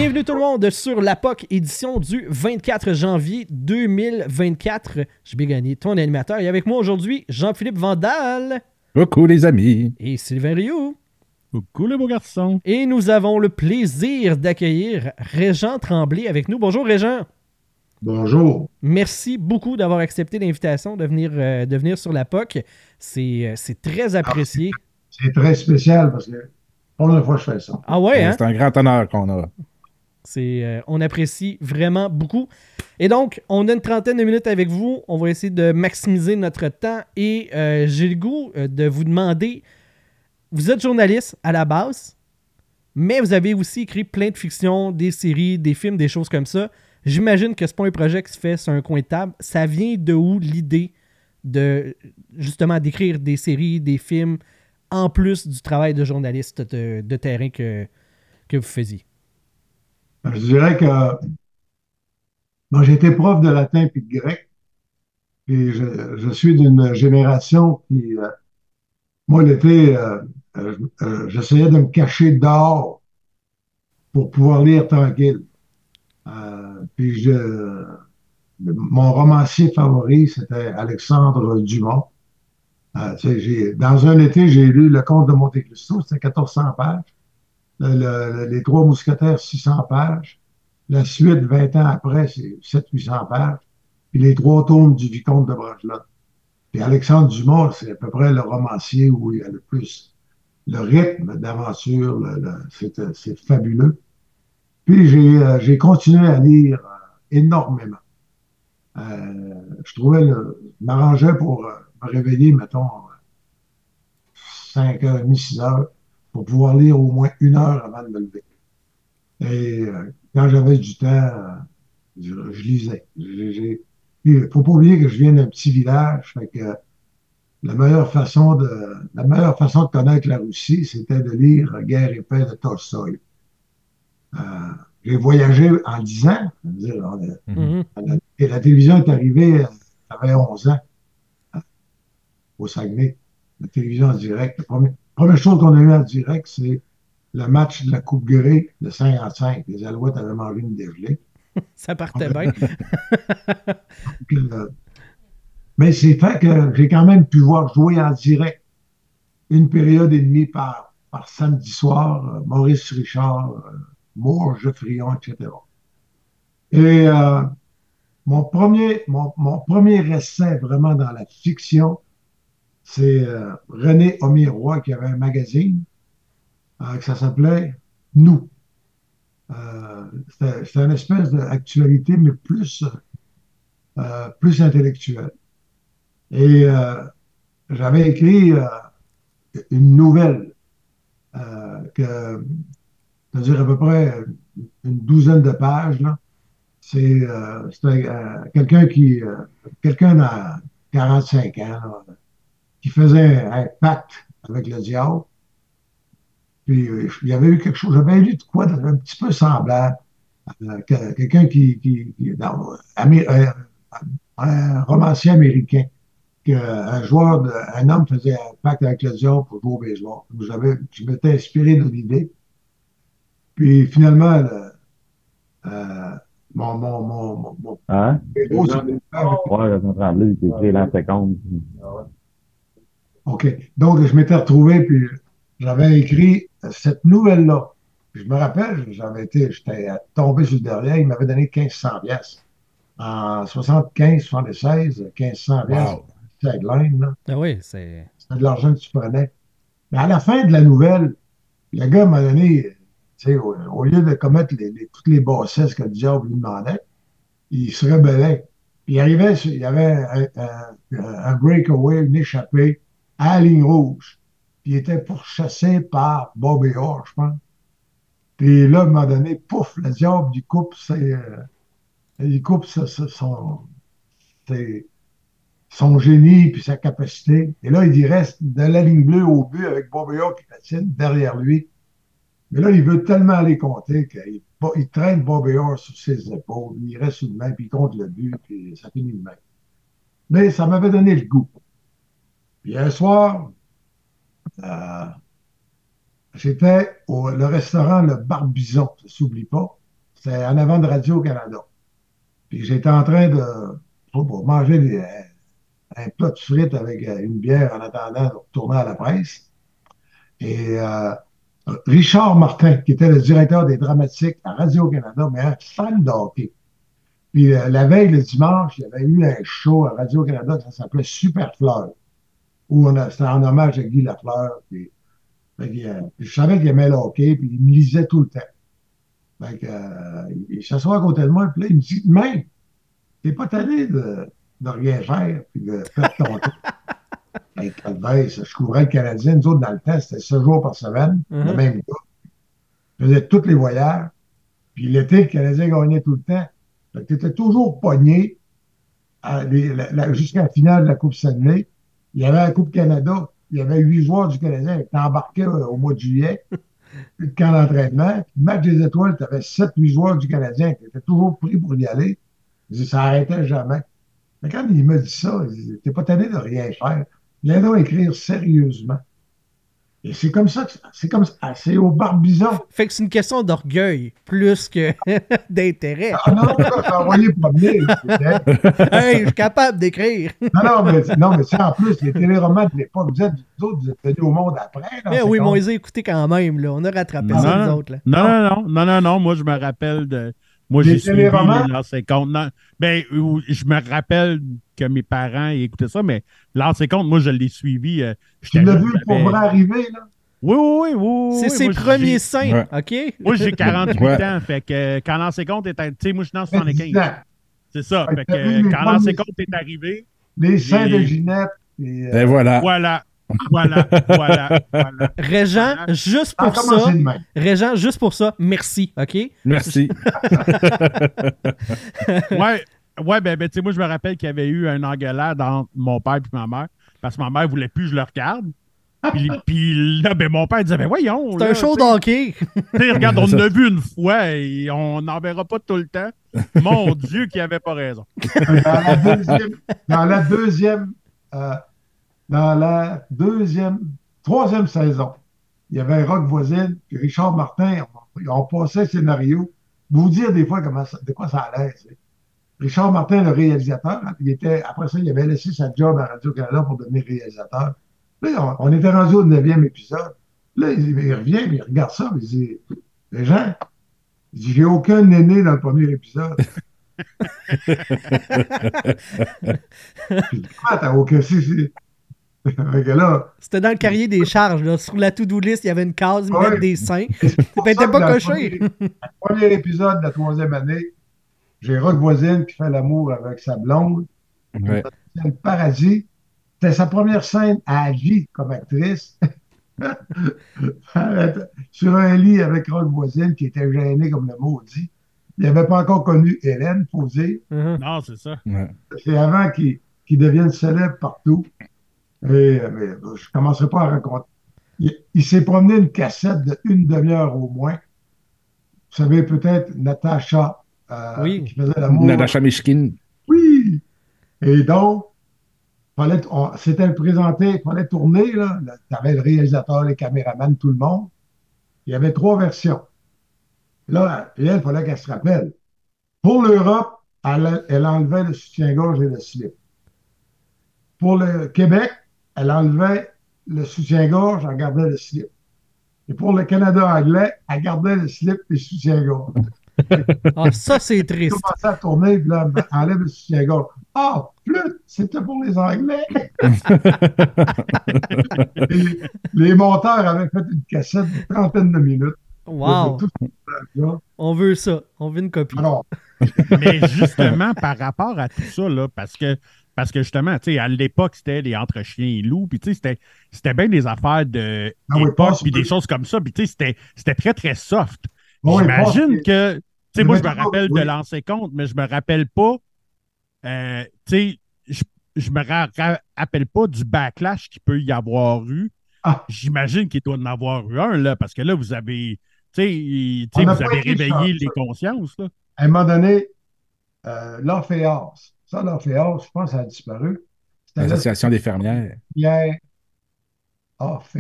Bienvenue tout le monde sur la POC édition du 24 janvier 2024. Je vais gagner ton animateur. Et avec moi aujourd'hui, Jean-Philippe Vandal. Coucou les amis. Et Sylvain Rioux. Coucou les beaux garçons. Et nous avons le plaisir d'accueillir Régent Tremblay avec nous. Bonjour Régent. Bonjour. Merci beaucoup d'avoir accepté l'invitation de venir sur la POC. C'est très apprécié. C'est très spécial parce que première fois que je fais ça. Ah ouais, hein? C'est un grand honneur qu'on a. On apprécie vraiment beaucoup. Et donc, on a une trentaine de minutes avec vous. On va essayer de maximiser notre temps. Et j'ai le goût de vous demander, vous êtes journaliste à la base, mais vous avez aussi écrit plein de fiction, des séries, des films, des choses comme ça. J'imagine que c'est pas un projet qui se fait sur un coin de table. Ça vient de où l'idée de justement d'écrire des séries, des films, en plus du travail de journaliste de terrain que vous faisiez? Je dirais que moi, j'ai été prof de latin et de grec, et je suis d'une génération qui, moi, l'été, j'essayais de me cacher dehors pour pouvoir lire tranquille. Puis mon romancier favori, c'était Alexandre Dumas. Tu sais, dans un été, j'ai lu Le Comte de Monte-Cristo, c'était 1400 pages. Les Trois Mousquetaires, 600 pages. La suite, 20 ans après, c'est 700-800 pages. Puis les trois tomes du Vicomte de Bragelonne. Puis Alexandre Dumas, c'est à peu près le romancier où il y a le plus le rythme d'aventure. C'est fabuleux. Puis j'ai continué à lire énormément. Je m'arrangeais pour me réveiller, mettons, 5h30, 6h, pour pouvoir lire au moins 1 heure avant de me lever. Et quand j'avais du temps, je lisais. Puis, il ne faut pas oublier que je viens d'un petit village, fait que la meilleure façon de connaître la Russie, c'était de lire Guerre et paix de Tolstoï. Euh, j'ai voyagé en 10 ans. Et la télévision est arrivée, j'avais 11 ans, au Saguenay. La télévision en direct. La première chose qu'on a eue en direct, c'est le match de la Coupe Grey de 55. Les Alouettes avaient mangé une dégelée. Ça partait bien. Mais c'est fait que j'ai quand même pu voir jouer en direct une période et demie par samedi soir, Maurice Richard, Maure Geoffrion, etc. Et mon premier essai vraiment dans la fiction, c'est René Aumiroy qui avait un magazine que ça s'appelait Nous. C'était une espèce d'actualité, mais plus intellectuelle. Et j'avais écrit une nouvelle, c'est-à-dire à peu près une douzaine de pages, là. C'était quelqu'un dans 45 ans, là, qui faisait un pacte avec le diable. Puis il y avait eu quelque chose, j'avais lu de quoi un petit peu semblable. Quelqu'un un romancier américain, un homme faisait un pacte avec le diable pour jouer au baseball. Je m'étais inspiré de l'idée. Puis finalement, euh, mon Hein? héros, c'était Ouais, je me tremblé, j'ai écrit l'an 50. OK. Donc, je m'étais retrouvé, puis j'avais écrit cette nouvelle-là. Puis je me rappelle, j'étais tombé sur le derrière, il m'avait donné 1500 pièces. En 75, 76, 1500 pièces, Wow. tagline, là. Ah oui, c'est... C'était de l'argent que tu prenais. Mais à la fin de la nouvelle, le gars m'a donné, tu sais, au lieu de commettre toutes les bassesses que le diable lui demandait, il se rebellait. Il y avait un breakaway, une échappée à la ligne rouge. Puis il était pourchassé par Bobby Orr, je pense. Puis là, à un moment donné, pouf, le diable, il coupe ses- son génie puis sa capacité. Et là, il reste de la ligne bleue au but avec Bobby Orr qui patine derrière lui. Mais là, il veut tellement aller compter qu'il traîne Bobby Orr sur ses épaules. Il reste sur le main, puis il compte le but, puis ça finit de même. Mais ça m'avait donné le goût. Puis un soir, euh, j'étais au le restaurant Le Barbizon, ça ne s'oublie pas. C'était en avant de Radio-Canada. Puis j'étais en train de pour manger un plat de frites avec une bière en attendant de retourner à la presse. Et Richard Martin, qui était le directeur des dramatiques à Radio-Canada, mais un fan de hockey. Puis la veille, le dimanche, il y avait eu un show à Radio-Canada, ça s'appelait Super Fleur, où c'était en hommage à Guy Lafleur. Puis je savais qu'il aimait le hockey, puis il me lisait tout le temps. Il s'assoit à côté de moi, puis là, il me dit, mais, t'es pas tanné de rien faire, puis de faire ton tour. Hey, Calvaise, je couvrais le Canadien, nous autres, dans le temps, c'était 7 jours par semaine, le même gars. Je faisais tous les voyages, puis l'été, le Canadien gagnait tout le temps. Tu étais toujours pogné jusqu'à la finale de la Coupe Stanley. Il y avait la Coupe Canada, il y avait 8 joueurs du Canadien qui embarquaient au mois de juillet, puis le camp d'entraînement. Puis le match des étoiles, tu avais 7-8 joueurs du Canadien qui étaient toujours pris pour y aller. Ça n'arrêtait jamais. Mais quand il me dit ça, il dit, t'es pas tanné de rien faire. Viens donc écrire sérieusement. Et c'est comme ça, c'est au Barbizon. Fait que c'est une question d'orgueil plus que d'intérêt. Ah non, ça, j'ai envoyé promener. Hey, je suis capable d'écrire. Non, mais c'est en plus, les téléromans de l'époque, vous êtes venus au monde après. Mais oui, mais on les a écoutés quand même. Là. On a rattrapé Non, ça, nous autres. Là. Non. Moi, je me rappelle de. Moi, Les j'ai suivi téléromans? l'an 50. Non, ben, je me rappelle que mes parents écoutaient ça, mais l'an 50, moi, je l'ai suivi. Tu l'as vu pour vrai arriver, là? Oui. C'est ses Moi, premiers seins, OK? Moi, j'ai 48 Ouais. ans. Fait que quand l'an 50 est arrivé, tu sais, moi, je suis dans Ça fait 10 75. ans. C'est ça. Ouais, Fait t'as vu que les quand l'an premiers- 50 est arrivé, Les seins de J'ai- Ginette. Et, Et voilà. voilà. Régent, juste ça a pour commencé ça, de même. Régent, juste pour ça, merci, OK? Merci. Ouais, ben, tu sais, moi, je me rappelle qu'il y avait eu un engueulade entre mon père et ma mère, parce que ma mère voulait plus que je le regarde. Puis là, ben, mon père disait, ben voyons. C'est là, un show tu sais, d'hockey. tu sais, regarde, on en a vu une fois et on n'en verra pas tout le temps. Mon Dieu, qu'il avait pas raison. Dans la deuxième, euh, dans la deuxième, troisième saison, il y avait Rock Voisine, puis Richard Martin, on passait le scénario. Vous dire des fois de quoi ça allait. Tu sais. Richard Martin, le réalisateur, hein, après ça, il avait laissé sa job à Radio-Canada pour devenir réalisateur. Là, on était rendu au 9e épisode. Là, il revient, puis il regarde ça, puis il dit, les gens, il dit, j'ai aucun aîné dans le premier épisode. Puis, ah, t'as aucun. Fait que là, C'était dans le carrier des charges. Là. Sur la to-do list, il y avait une case, Ouais. mettre des seins. c'est pour Ben, ça t'es que pas dans le coché. premier épisode de la troisième année, j'ai Rock Voisine qui fait l'amour avec sa blonde. Ouais. C'est le paradis. C'était sa première scène à vie comme actrice. Sur un lit avec Rock Voisine qui était gêné comme le maudit. Il n'avait pas encore connu Hélène, faut dire. Non, c'est ça. Ouais. C'est avant qu'il devienne célèbre partout. Mais je ne commencerai pas à raconter. Il s'est promené une cassette de une demi-heure au moins. Vous savez peut-être Natacha Oui. qui faisait l'amour. Natacha Mishkin. Oui! Et donc, c'était présenté, il fallait tourner, là. Tu avais le réalisateur, les caméramans, tout le monde. Il y avait 3 versions. Là, et elle, il fallait qu'elle se rappelle. Pour l'Europe, elle enlevait le soutien-gorge et le slip. Pour le Québec, elle enlevait le soutien-gorge, elle gardait le slip. Et pour le Canada anglais, elle gardait le slip et le soutien-gorge. Ah, ça, c'est Elle triste. commençait à tourner, puis là, elle enlève le soutien-gorge. Ah, flûte, c'était pour les Anglais. Et les monteurs avaient fait une cassette de 30 de minutes. Wow. De tout ça. On veut ça. On veut une copie. Alors, Mais justement, par rapport à tout ça, là, parce que justement, tu sais, à l'époque, c'était les entre chiens et loups, puis tu sais, c'était bien des affaires de Ah oui, époque, passe- puis des choses comme ça, puis tu sais, c'était très, très soft. oui, J'imagine passe- que, tu sais, Il moi, y je me avait rappelle toujours- de lancer compte, mais je me rappelle pas, tu sais, je me rappelle pas du backlash qu'il peut y avoir eu. Ah. J'imagine qu'il doit en avoir eu un, là, parce que là, vous avez, On n'a vous pas avez été réveillé chanceux. les consciences, là. À un moment donné, l'Orphéas. Ça, l'Orphéas, je pense, ça a disparu. C'était L'Association des fermières. Pierre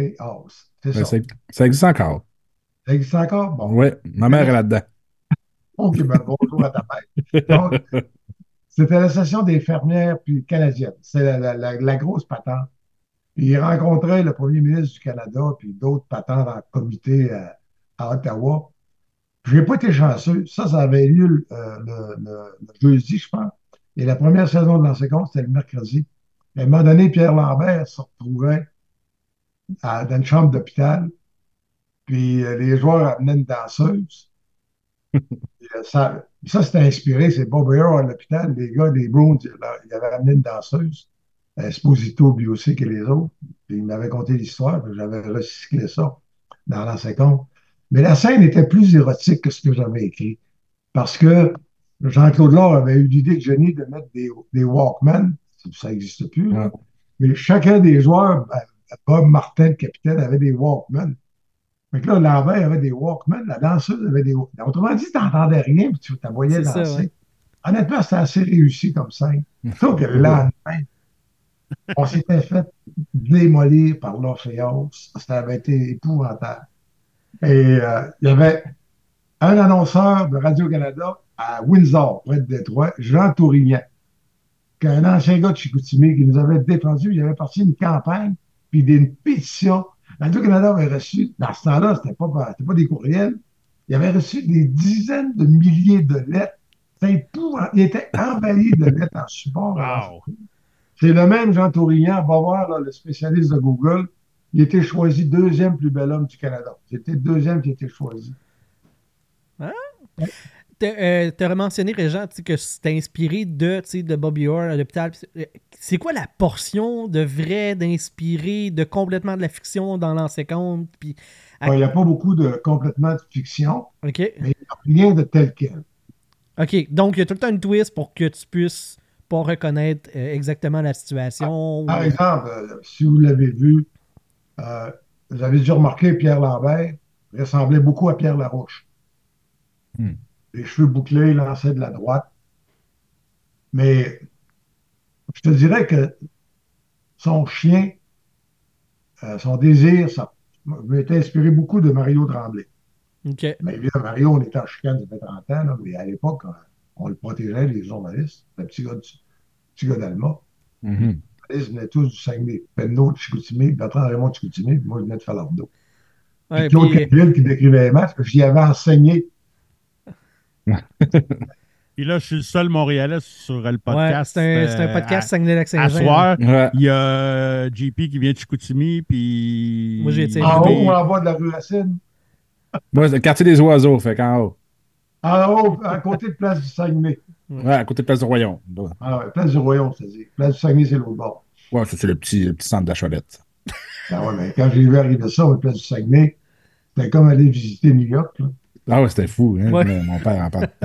Orphéas. C'est Ouais, ça. ça existe encore. Ça existe encore? Bon. Ouais, ma mère est là-dedans. OK, ben, bonjour à ta mère. Donc, c'était l'association des fermières puis canadiennes. C'est la grosse patente. Puis il rencontrait le premier ministre du Canada puis d'autres patentes en comité à Ottawa. Je n'ai pas été chanceux. Ça avait lieu le jeudi, je pense. Et la première saison de l'ancien compte, c'était le mercredi. Et à un moment donné, Pierre Lambert se retrouvait dans une chambre d'hôpital, puis les joueurs amenaient une danseuse. Ça c'était inspiré, c'est Bob Ayer à l'hôpital, les gars des Browns, ils avaient amené une danseuse, Esposito, lui aussi, que les autres. Puis ils m'avaient conté l'histoire, puis j'avais recyclé ça dans l'ancien compte. Mais la scène était plus érotique que ce que j'avais écrit. Parce que Jean-Claude Laure avait eu l'idée de génie de mettre des Walkman, ça n'existe plus, là. Ouais. Mais chacun des joueurs, Bob Martin, le capitaine, avait des Walkman. Fait que là, Lambert avait des Walkman, la danseuse avait des Walkman. Autrement dit, tu n'entendais rien, puis tu la voyais C'est ça, danser. ouais. Honnêtement, c'était assez réussi comme scène. Sauf que le lendemain, on s'était fait démolir par l'Orpheos. Ça avait été épouvantable. Et il y avait un annonceur de Radio-Canada à Windsor, près de Détroit, Jean Tourignan, qui est un ancien gars de Chicoutimi qui nous avait défendu. Il avait parti une campagne, puis une pétition. Radio-Canada avait reçu, dans ce temps-là, c'était pas des courriels, il avait reçu des dizaines de milliers de lettres. C'était épouvantable. Il était envahi de lettres en support. Wow. C'est le même Jean Tourignan, va voir là, le spécialiste de Google. Il était choisi deuxième plus bel homme du Canada. C'était le deuxième qui était choisi. T'as mentionné, Régent, tu sais, que c'était inspiré de Bobby Orr à l'hôpital. C'est quoi la portion de vrai, d'inspiré, de complètement de la fiction dans l'ancien compte? Puis, Il n'y a pas beaucoup de complètement de fiction, OK. mais il n'y a rien de tel quel. OK. Donc, il y a tout le temps une twist pour que tu puisses pas reconnaître exactement la situation. Par exemple, si vous l'avez vu, vous avez dû remarquer Pierre Lambert ressemblait beaucoup à Pierre Larouche. Hmm. Les cheveux bouclés, lancés de la droite. Mais je te dirais que son chien, son désir, ça m'était inspiré beaucoup de Mario Tremblay. OK. Mais évidemment, Mario, on était en chicane, ça fait 30 ans, là, mais à l'époque, on le protégeait, les journalistes. Le petit gars d'Alma. Mhm. Les journalistes venaient tous du Saguenay. Penneau de Chicoutimi, Bertrand Raymond de Chicoutimi, puis moi, je venais de Falardeau. Ouais, Puis Claude puis, Campbell qui décrivait les matchs, j'y avais enseigné. Puis là, je suis le seul Montréalais sur le ouais, podcast. c'est un podcast Saguenay-Lac-Saint-Jean. À soir, Ouais. il y a JP qui vient de Chicoutimi, puis... Moi, j'ai été En invité. haut ou en bas de la rue Racine? Moi, c'est le quartier des oiseaux, fait qu'en haut. En haut, à côté de Place du Saguenay. Ouais, à côté de Place du Royaume. Ah ouais, Place du Royaume, c'est-à-dire. Place du Saguenay, c'est l'autre bord. Ouais, ça, c'est le petit centre d'achalette. Ah ouais, mais quand j'ai vu arriver ça, Place du Saguenay, c'était comme aller visiter New York, là. Ah ouais, c'était fou, hein? Ouais. Mon père en parle.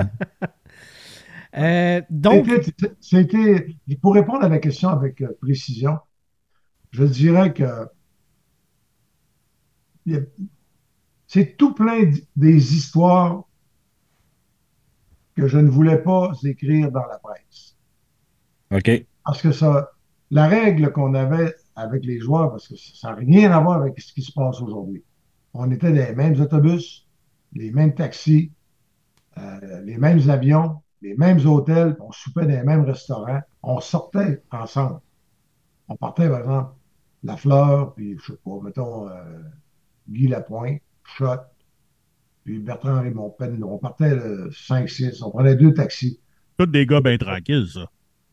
Donc, Pour répondre à la question avec précision, je dirais que il y a- c'est tout plein des histoires que je ne voulais pas écrire dans la presse. OK. Parce que la règle qu'on avait avec les joueurs, parce que ça n'a rien à voir avec ce qui se passe aujourd'hui. On était dans les mêmes autobus, les mêmes taxis, les mêmes avions, les mêmes hôtels, on soupait dans les mêmes restaurants, on sortait ensemble. On partait, par exemple, La Fleur, puis je sais pas, mettons Guy Lapointe, Shot, puis Bertrand Raymond Penn. On partait 5-6, on prenait 2 taxis. Tous des gars bien tranquilles, ça.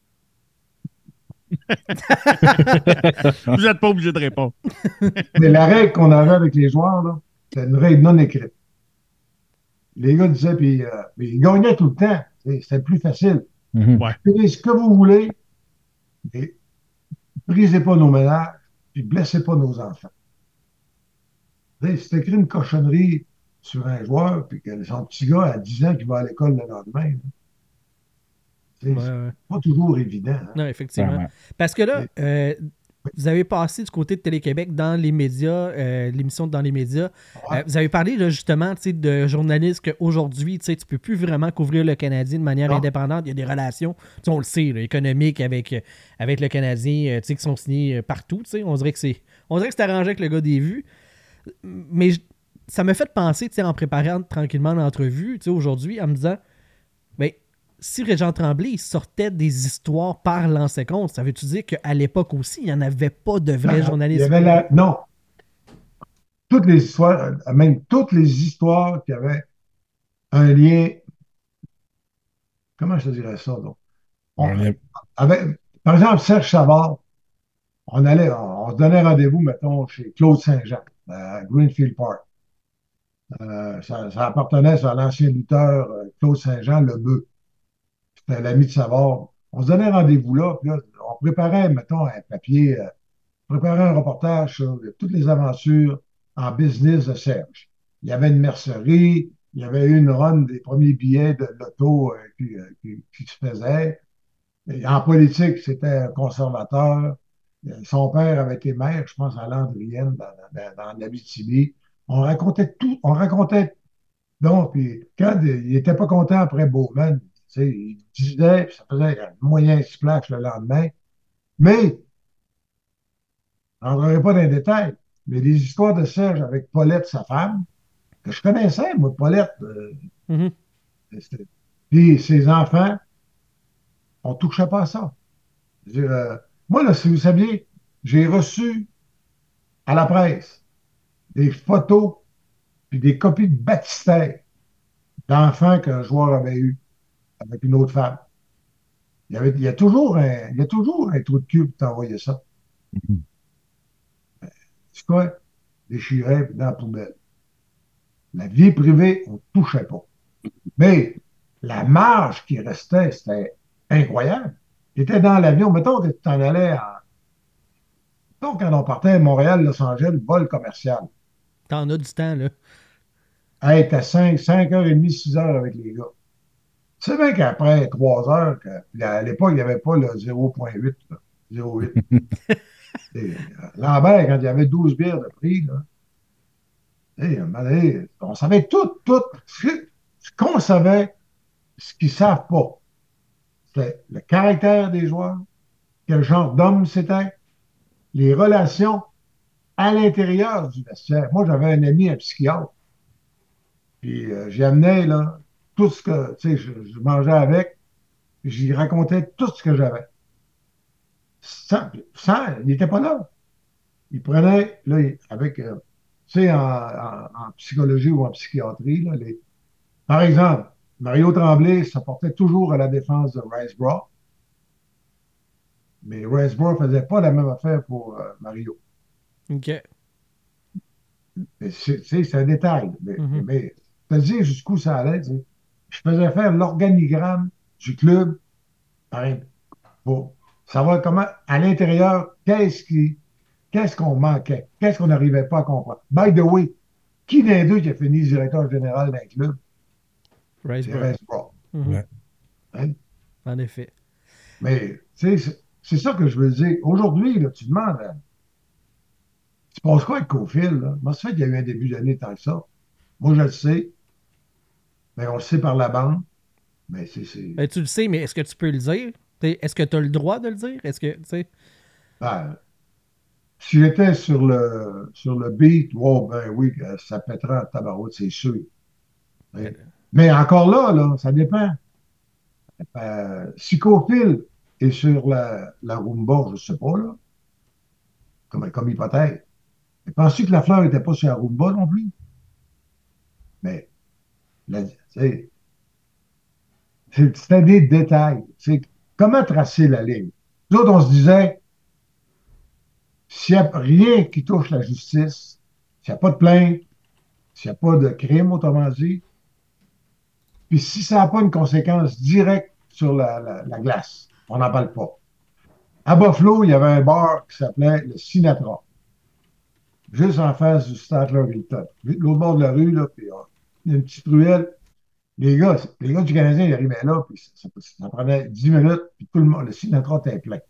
Vous n'êtes pas obligé de répondre. Mais la règle qu'on avait avec les joueurs, là, c'était une règle non écrite. Les gars disaient, puis ils gagnaient tout le temps. C'était plus facile. Mhm. Ouais. Faites ce que vous voulez, mais brisez pas nos ménages, puis blessez pas nos enfants. Si tu écris une cochonnerie sur un joueur, puis que son petit gars a 10 ans qui va à l'école le lendemain, c'est ouais. pas toujours évident. Hein? Non, effectivement. Clairement. Parce que là, vous avez passé du côté de Télé-Québec dans les médias, l'émission Dans les médias. Ouais. Vous avez parlé là, justement de journalistes qu'aujourd'hui, tu ne peux plus vraiment couvrir le Canadien de manière Non. indépendante. Il y a des relations, on le sait, là, économiques avec le Canadien qui sont signées partout. On dirait que c'est arrangé avec le gars des vues. Mais ça m'a fait penser, tu sais, en préparant tranquillement l'entrevue, tu sais, aujourd'hui, en me disant, ben, si Régent Tremblay, il sortait des histoires par l'ancien compte, ça veut-tu dire qu'à l'époque aussi, il n'y en avait pas de vrais Il y journalistes? avait non, toutes les histoires, même toutes les histoires qui avaient un lien, comment je te dirais ça, donc? On- Un lien- par exemple, Serge Savard, on se donnait rendez-vous, mettons, chez Claude Saint-Jean, à Greenfield Park. Ça appartenait à l'ancien lutteur Claude Saint-Jean, le bœuf. C'était l'ami de Savard. On se donnait rendez-vous là, puis là, on préparait, mettons, un papier, on préparait un reportage sur toutes les aventures en business de Serge. Il y avait une mercerie, il y avait eu une run des premiers billets de l'auto qui se faisait. Et en politique, c'était un conservateur. Son père avait été maire, je pense, à Landrienne, dans l'Abitibi. On racontait tout. On racontait. Donc, puis quand il n'était pas content après Bowman, tu sais, il disait, puis ça faisait un moyen splash le lendemain. Mais, je n'entrerai pas dans les détails, mais les histoires de Serge avec Paulette, sa femme, que je connaissais, moi, Paulette, Mhm. puis ses enfants, on ne touchait pas à ça. Je veux dire, moi, là, si vous saviez, j'ai reçu à la presse des photos puis des copies de baptistères d'enfants qu'un joueur avait eu avec une autre femme. Il y a toujours un trou de cul pour t'envoyer ça. C'est quoi? Déchiré puis dans la poubelle. La vie privée, on ne touchait pas. Mais la marge qui restait, c'était incroyable. Tu étais dans l'avion, mettons que tu t'en allais donc, quand on partait à Montréal, Los Angeles, vol commercial. T'en as du temps, là. Hey, t'as 5h30, 6 heures avec les gars. Tu sais bien qu'après 3 heures, à l'époque, il n'y avait pas le 0,8, là, 0,8. Lambert, quand il y avait 12 bières de prix, là, un moment donné, on savait tout. Ce qu'on savait, ce qu'ils ne savent pas, c'est le caractère des joueurs, quel genre d'homme c'était, les relations à l'intérieur du vestiaire. Moi, j'avais un ami, un psychiatre, puis j'y amenais là, tout ce que, tu sais, je mangeais avec, puis j'y racontais tout ce que j'avais. Il n'était pas là. Il prenait, là, avec, tu sais, en psychologie ou en psychiatrie, là, par exemple, Mario Tremblay se portait toujours à la défense de Riceborough, mais Riceborough ne faisait pas la même affaire pour Mario. OK. C'est un détail, Mhm. mais te dire jusqu'où ça allait, tu sais. Je faisais faire l'organigramme du club pareil, pour savoir comment, à l'intérieur, qu'est-ce qu'on manquait, qu'est-ce qu'on n'arrivait pas à comprendre. By the way, qui des deux qui a fini directeur général d'un club? C'est Riceboro. Riceborough. Mhm. Ouais. Hein? En effet. Mais, tu sais, c'est ça que je veux dire. Aujourd'hui, là, tu demandes, tu penses quoi avec Cofield, là? Moi, ça fait qu'il y a eu un début d'année tant que ça. Moi, je le sais, mais on le sait par la bande. Mais Ben, tu le sais, mais est-ce que tu peux le dire? Est-ce que tu as le droit de le dire? Est-ce que, tu sais... ben, si j'étais sur le beat, oh, ben oui, ça pèterait en tabarouette, c'est sûr. ben, Mais, mais encore là, ça dépend. Si Cofield est sur la Roomba, je ne sais pas, là, comme hypothèse. Mais penses-tu que la fleur n'était pas sur la Roomba non plus? Mais, tu sais, c'était des détails. C'est comment tracer la ligne. Nous autres, on se disait, s'il n'y a rien qui touche la justice, s'il n'y a pas de plainte, s'il n'y a pas de crime, autrement dit, puis si ça n'a pas une conséquence directe sur la glace, on n'en parle pas. À Buffalo, il y avait un bar qui s'appelait le Sinatra, juste en face du Statler Hilton. L'autre bord de la rue, là, puis il y a une petite ruelle. Les gars du Canadien, ils arrivaient là, puis ça prenait 10 minutes, puis tout le monde, le Sinatra était plein.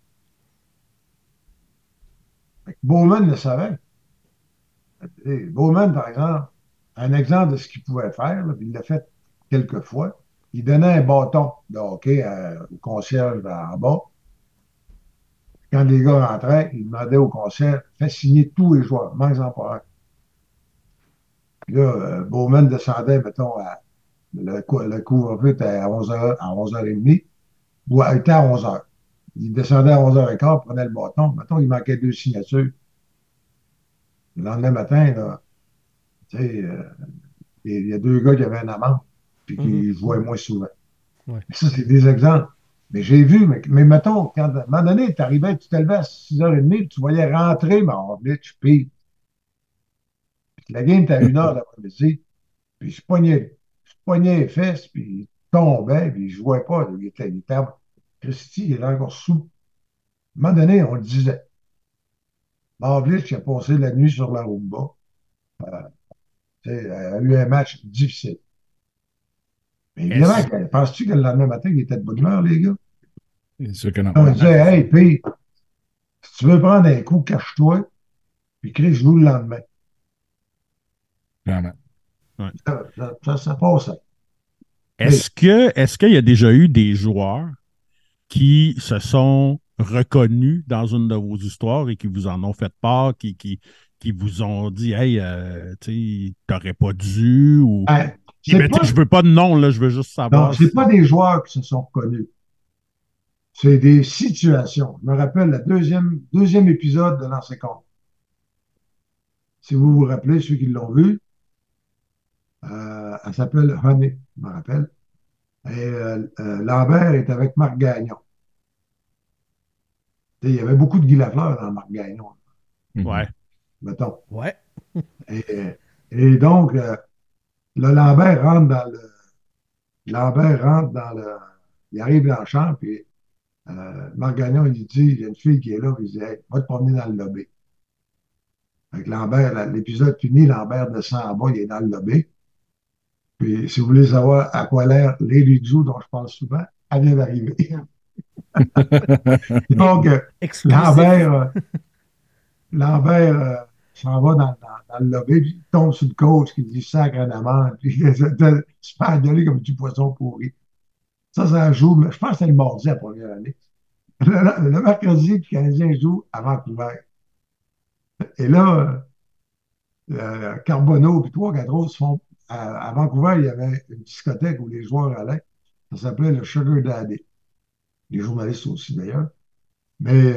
Fait que Bowman le savait. Et Bowman, par exemple, un exemple de ce qu'il pouvait faire, là, puis il l'a fait quelques fois, il donnait un bâton de hockey au concierge en bas. Quand les gars rentraient, il demandait au concierge, fais signer tous les joueurs, manque-en pas un. Puis là, Bowman descendait, mettons, le couvre-feu était à 11h, à 11h30, ou il était à 11h. Il descendait à 11h15, prenait le bâton. Mettons, il manquait 2 signatures. Le lendemain matin, là, tu sais, il y a 2 gars qui avaient une amende, puis Mhm. qui jouaient moins souvent. Ouais. Mais ça, c'est des exemples. Mais j'ai vu, mais mettons, quand, à un moment donné, tu arrivais, tu t'élevais à 6h30, puis tu voyais rentrer, mais en blitz, puis la game était à 1h l'après-midi, puis je pognais les fesses, puis il tombait, puis je ne jouais pas. Il était Christy, il était encore sous. À un moment donné, on le disait. Mavlich, il a passé la nuit sur la Roomba. Euh, tu sais, a eu un match difficile. Mais évidemment, Est-ce penses-tu que le lendemain matin, il était de bonne humeur, les gars? C'est sûr que non. On ouais, disait, c'est ça. hey, puis, si tu veux prendre un coup, cache-toi, puis Chris joue le lendemain. Vraiment. Ouais. Ça passe. Mais, Est-ce qu'il y a déjà eu des joueurs qui se sont reconnus dans une de vos histoires et qui vous en ont fait part, qui vous ont dit, hey, tu sais, t'aurais pas dû, ou. hein, Puis, c'est ben, tu sais, pas, je veux pas de nom, là, je veux juste non, savoir c'est si. pas des joueurs qui se sont reconnus. C'est des situations. Je me rappelle le deuxième épisode de Lancer Compte. Si vous vous rappelez, ceux qui l'ont vu, elle s'appelle Honey, je me rappelle. Et Lambert est avec Marc Gagnon. Tu sais, il y avait beaucoup de Guy Lafleur dans Marc Gagnon, Mhm. Ouais. mettons. Ouais. Et, et donc, là, Lambert rentre dans le. Il arrive dans la chambre, puis Marc Gagnon, il dit, il y a une fille qui est là, puis il dit, hey, va te promener dans le lobby. Fait que Lambert, l'épisode fini, Lambert descend en bas, il est dans le lobby. Puis, si vous voulez savoir à quoi l'air Lady Ju, dont je parle souvent, elle vient d'arriver. E- Donc, exclusif. Lambert, Lambert s'en va dans le lobby, puis il tombe sur le coach qui dit sacre en amande, puis il se fait engueuler comme du poisson pourri. Ça joue, mais je pense que c'est le mardi la première année. Le mercredi, le Canadien joue à Vancouver. Et là, Carbonneau et trois, quatre autres se font. À Vancouver, il y avait une discothèque où les joueurs allaient. Ça s'appelait le Sugar Daddy. Les journalistes aussi, d'ailleurs. Mais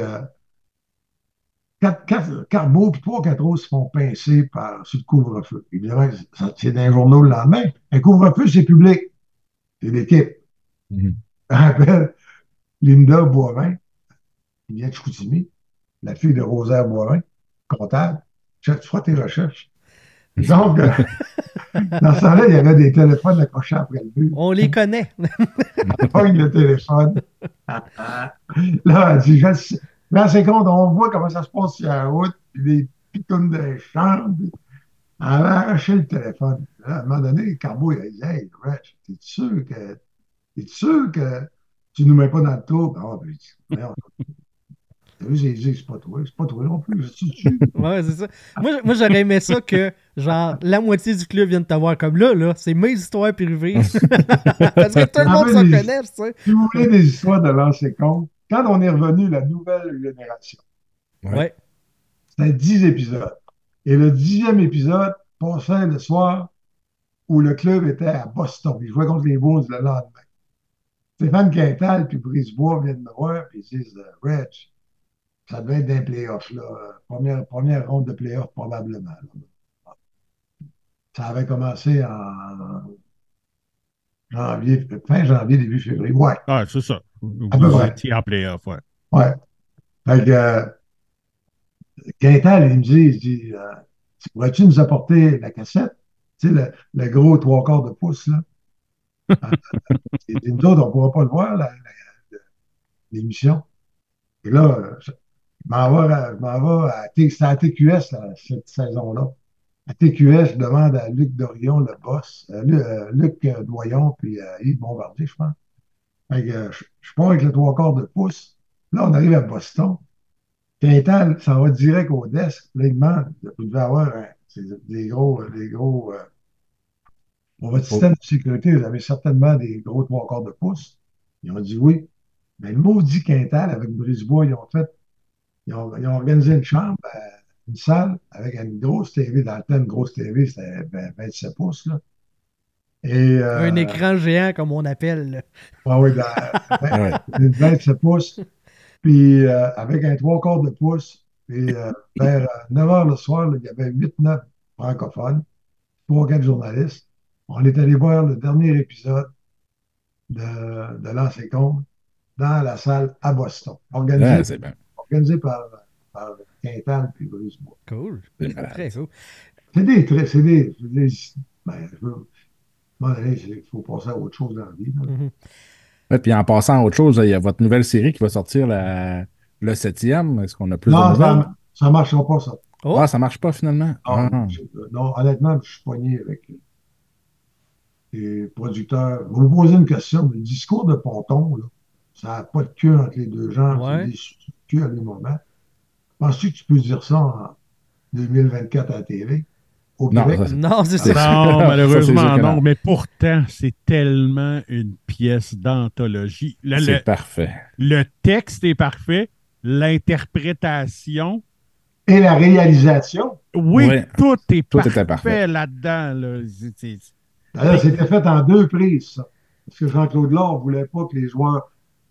Carbo et trois, quatre autres se font pincer sur le couvre-feu. Évidemment, c'est dans les journaux le lendemain. Un couvre-feu, c'est public. C'est l'équipe. Mhm. Je me rappelle Linda Boivin, qui vient de Chicoutimi, la fille de Rosaire Boivin, comptable. Tu feras tes recherches. Donc, dans ce temps-là, il y avait des téléphones accrochés après le but. On les connaît. Pogne le téléphone. Là, elle dit, mais c'est compte, on voit comment ça se passe sur la route, puis des pitounes de chambre. Elle avait arraché le téléphone. Là, à un moment donné, Carbo, il a dit, hey, Rich, t'es sûr que tu ne nous mets pas dans le tour? Ah, ben, voyons, t'as vu, j'ai dit, c'est pas toi non plus, je suis dessus. Ouais, c'est ça. Moi j'aurais aimé ça que, genre, la moitié du club vienne te voir comme là, c'est mes histoires privées. Parce que tout le En monde fait, se connaît, tu sais. si vous voulez des histoires de lancer compte, quand on est revenu, la nouvelle génération, Ouais. Ouais. c'était 10 épisodes. Et le 10e épisode passait le soir où le club était à Boston. Il jouait contre les Bulls le lendemain. Stéphane Quintal puis Brisebois viennent me voir et ils disent Rich, ça devait être des playoffs, là. Première ronde de playoffs, probablement. Là. Ça avait commencé en janvier, fin janvier, début février. Ouais, Ah, c'est ça. à peu Vous près. étiez en playoff, ouais. Ouais. Fait que, Quintal, il dit pourrais-tu nous apporter la cassette? Tu sais, le gros 3/4 de pouce, là. Et nous autres, on ne pourra pas le voir, l'émission. Et là, c'était à TQS cette saison-là. À TQS, je demande à Luc Dorion, le boss, Luc Doyon, puis Yves Bombardier, je pense. Fait que, je pars avec le 3/4 de pouce. Là, on arrive à Boston. Quintal s'en va direct au desk. Là, il demande, vous devez avoir des gros. Pour votre Oh. système de sécurité, vous avez certainement des gros 3/4 de pouce. Ils ont dit oui. Mais le maudit Quintal avec Brisebois, ils ont organisé une chambre. une salle avec une grosse TV. Dans le temps, une grosse TV, c'était 27 pouces, là. Et, Un écran géant, comme on appelle. Là. oui, Ouais. une 27 pouces, puis avec un 3/4 de pouce. Puis vers 9 h le soir, là, il y avait 8-9 francophones, 3-4 journalistes. On est allé voir le dernier épisode de Lancer Compte dans la salle à Boston, Ouais, c'est bien. organisé par Quintal puis Bruce Bois. Cool. C'est malade. Très cool. Ben, il faut passer à autre chose dans la vie, là. Mhm. Ouais, puis en passant à autre chose, il y a votre nouvelle série qui va sortir le 7e. Est-ce qu'on a plus de Non, nouvelles? ça ne marchera pas, ça. Oh, Ah, ça marche pas finalement? Non, Ah. non, honnêtement, je suis poigné avec les producteurs. Vous me posez une question. Le discours de Ponton, là, ça n'a pas de queue entre les deux genres. Ouais. C'est des queues à des moments. Penses-tu que tu peux dire ça en 2024 à la TV? Au Non, Québec? non, c'est C'est- ça. Non, Ça, malheureusement, c'est sûr que non. non. Mais pourtant, c'est tellement une pièce d'anthologie. C'est parfait. Le texte est parfait. L'interprétation, Et la réalisation? oui, Oui, tout est tout était parfait, parfait. là-dedans. Là. D'ailleurs, c'était fait en deux prises, ça. Parce que Jean-Claude Laure ne voulait pas que les joueurs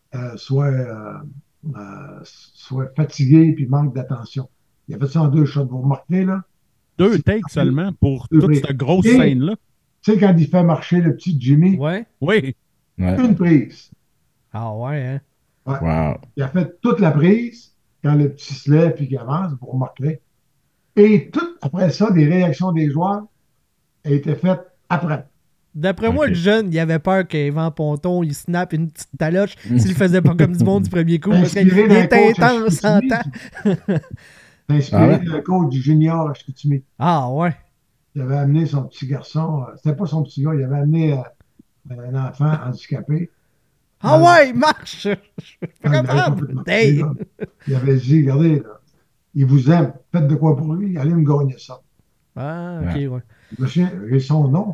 soient fatigués et manquent d'attention. Il a fait ça en deux shots. Vous remarquez, là? 2 C'est takes seulement pour deux toute prises. cette grosse Et, scène-là. tu sais, quand il fait marcher le petit Jimmy, Ouais. Oui. Ouais. une prise. Ah ouais, hein. Ouais. Wow. Il a fait toute la prise quand le petit se lève et qu'il avance, vous remarquerez. Et tout après ça, les réactions des joueurs étaient faites après. D'après moi, Ok. le jeune, il avait peur qu'Evan Ponton, il snap une petite taloche s'il faisait pas comme du monde du premier coup. Parce qu'il Inspiré d'un était coach à intense en Chicoutimi. temps. Inspiré Ah ouais? d'un coach du junior à Chicoutimi. Ah ouais. Il avait amené son petit garçon, c'était pas son petit gars, il avait amené un enfant handicapé. Ah ouais, marche! Je suis pas Quand il avait pas capable. fait marcher, Hey! là, il avait dit, regardez, là, il vous aime, faites de quoi pour lui, allez me gagner ça. Ah, ok, Ouais. ouais. Je me souviens, j'ai son nom.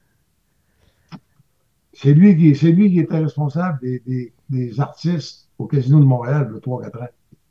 C'est lui qui était responsable des artistes au Casino de Montréal, le 3-4 ans.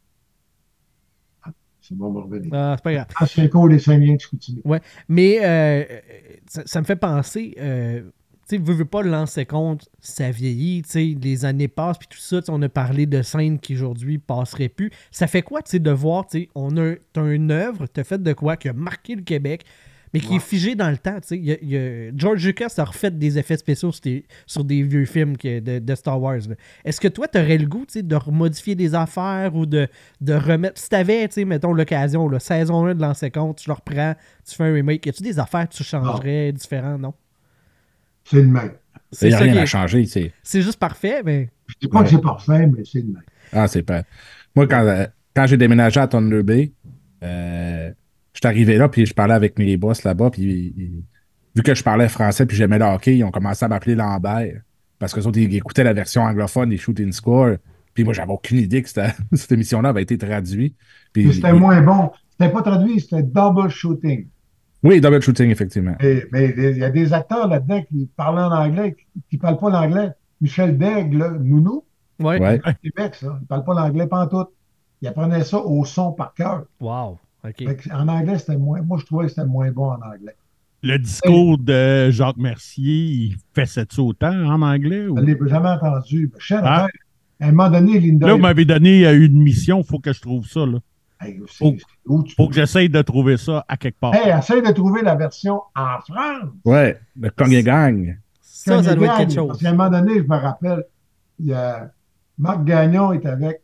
C'est bon, me revenir. Ah, c'est pas grave. Ancien coach des Saint-Liens de Chicoutimi. Ouais. Mais ça me fait penser, tu sais, veux pas le lancer compte, ça vieillit, tu sais, les années passent, puis tout ça, tu sais, on a parlé de scènes qui aujourd'hui passeraient plus. Ça fait quoi, tu sais, de voir, tu sais, t'as une œuvre, t'as fait de quoi, qui a marqué le Québec, mais qui est figé dans le temps, tu sais. George Lucas a refait des effets spéciaux sur des vieux films de Star Wars, là. Est-ce que toi, t'aurais le goût, tu sais, de remodifier des affaires ou de remettre... Si t'avais, tu sais, mettons, l'occasion, là, saison 1 de lancer compte, tu le reprends, tu fais un remake, y a-tu des affaires que tu changerais différentes, non? C'est le même. Il n'y a ça rien qui à est- changer. C'est... C'est juste parfait, mais... Je dis pas que c'est parfait, mais c'est le même. Ah, c'est pas. Moi, quand j'ai déménagé à Thunder Bay, je suis arrivé là, puis je parlais avec mes boss là-bas, puis vu que je parlais français, puis j'aimais le hockey, ils ont commencé à m'appeler Lambert. Parce que autres, ils écoutaient la version anglophone des Shoot and Score. Puis moi, j'avais aucune idée que cette émission-là avait été traduite. Puis, Puis c'était moins bon. C'était pas traduit, c'était double shooting. oui, double shooting, effectivement. Mais il y a des acteurs là-dedans qui parlent en anglais, qui ne parlent pas l'anglais. Michel Daigle, là, Nounou, Ouais. Ouais. au Québec, ça. Il ne parle pas l'anglais pantoute. Il apprenait ça au son par cœur. Wow. OK. En anglais, c'était moins. Moi, je trouvais que c'était moins bon en anglais. Le discours de Jacques Mercier, il fait ça autant en anglais? Je Ou... ne l'ai jamais entendu. Cher Ah. affaire. À un moment donné, Linda. Là, vous m'avez donné une mission, il faut que je trouve ça. Là. Hey, Faut- où tu Faut peux- que j'essaye de trouver ça à quelque part. Hey, essaye de trouver la version en France. Ouais, le Kong et Gang. Ça doit être Gagne, quelque chose. Parce qu'à un moment donné, je me rappelle, il y a Marc Gagnon est avec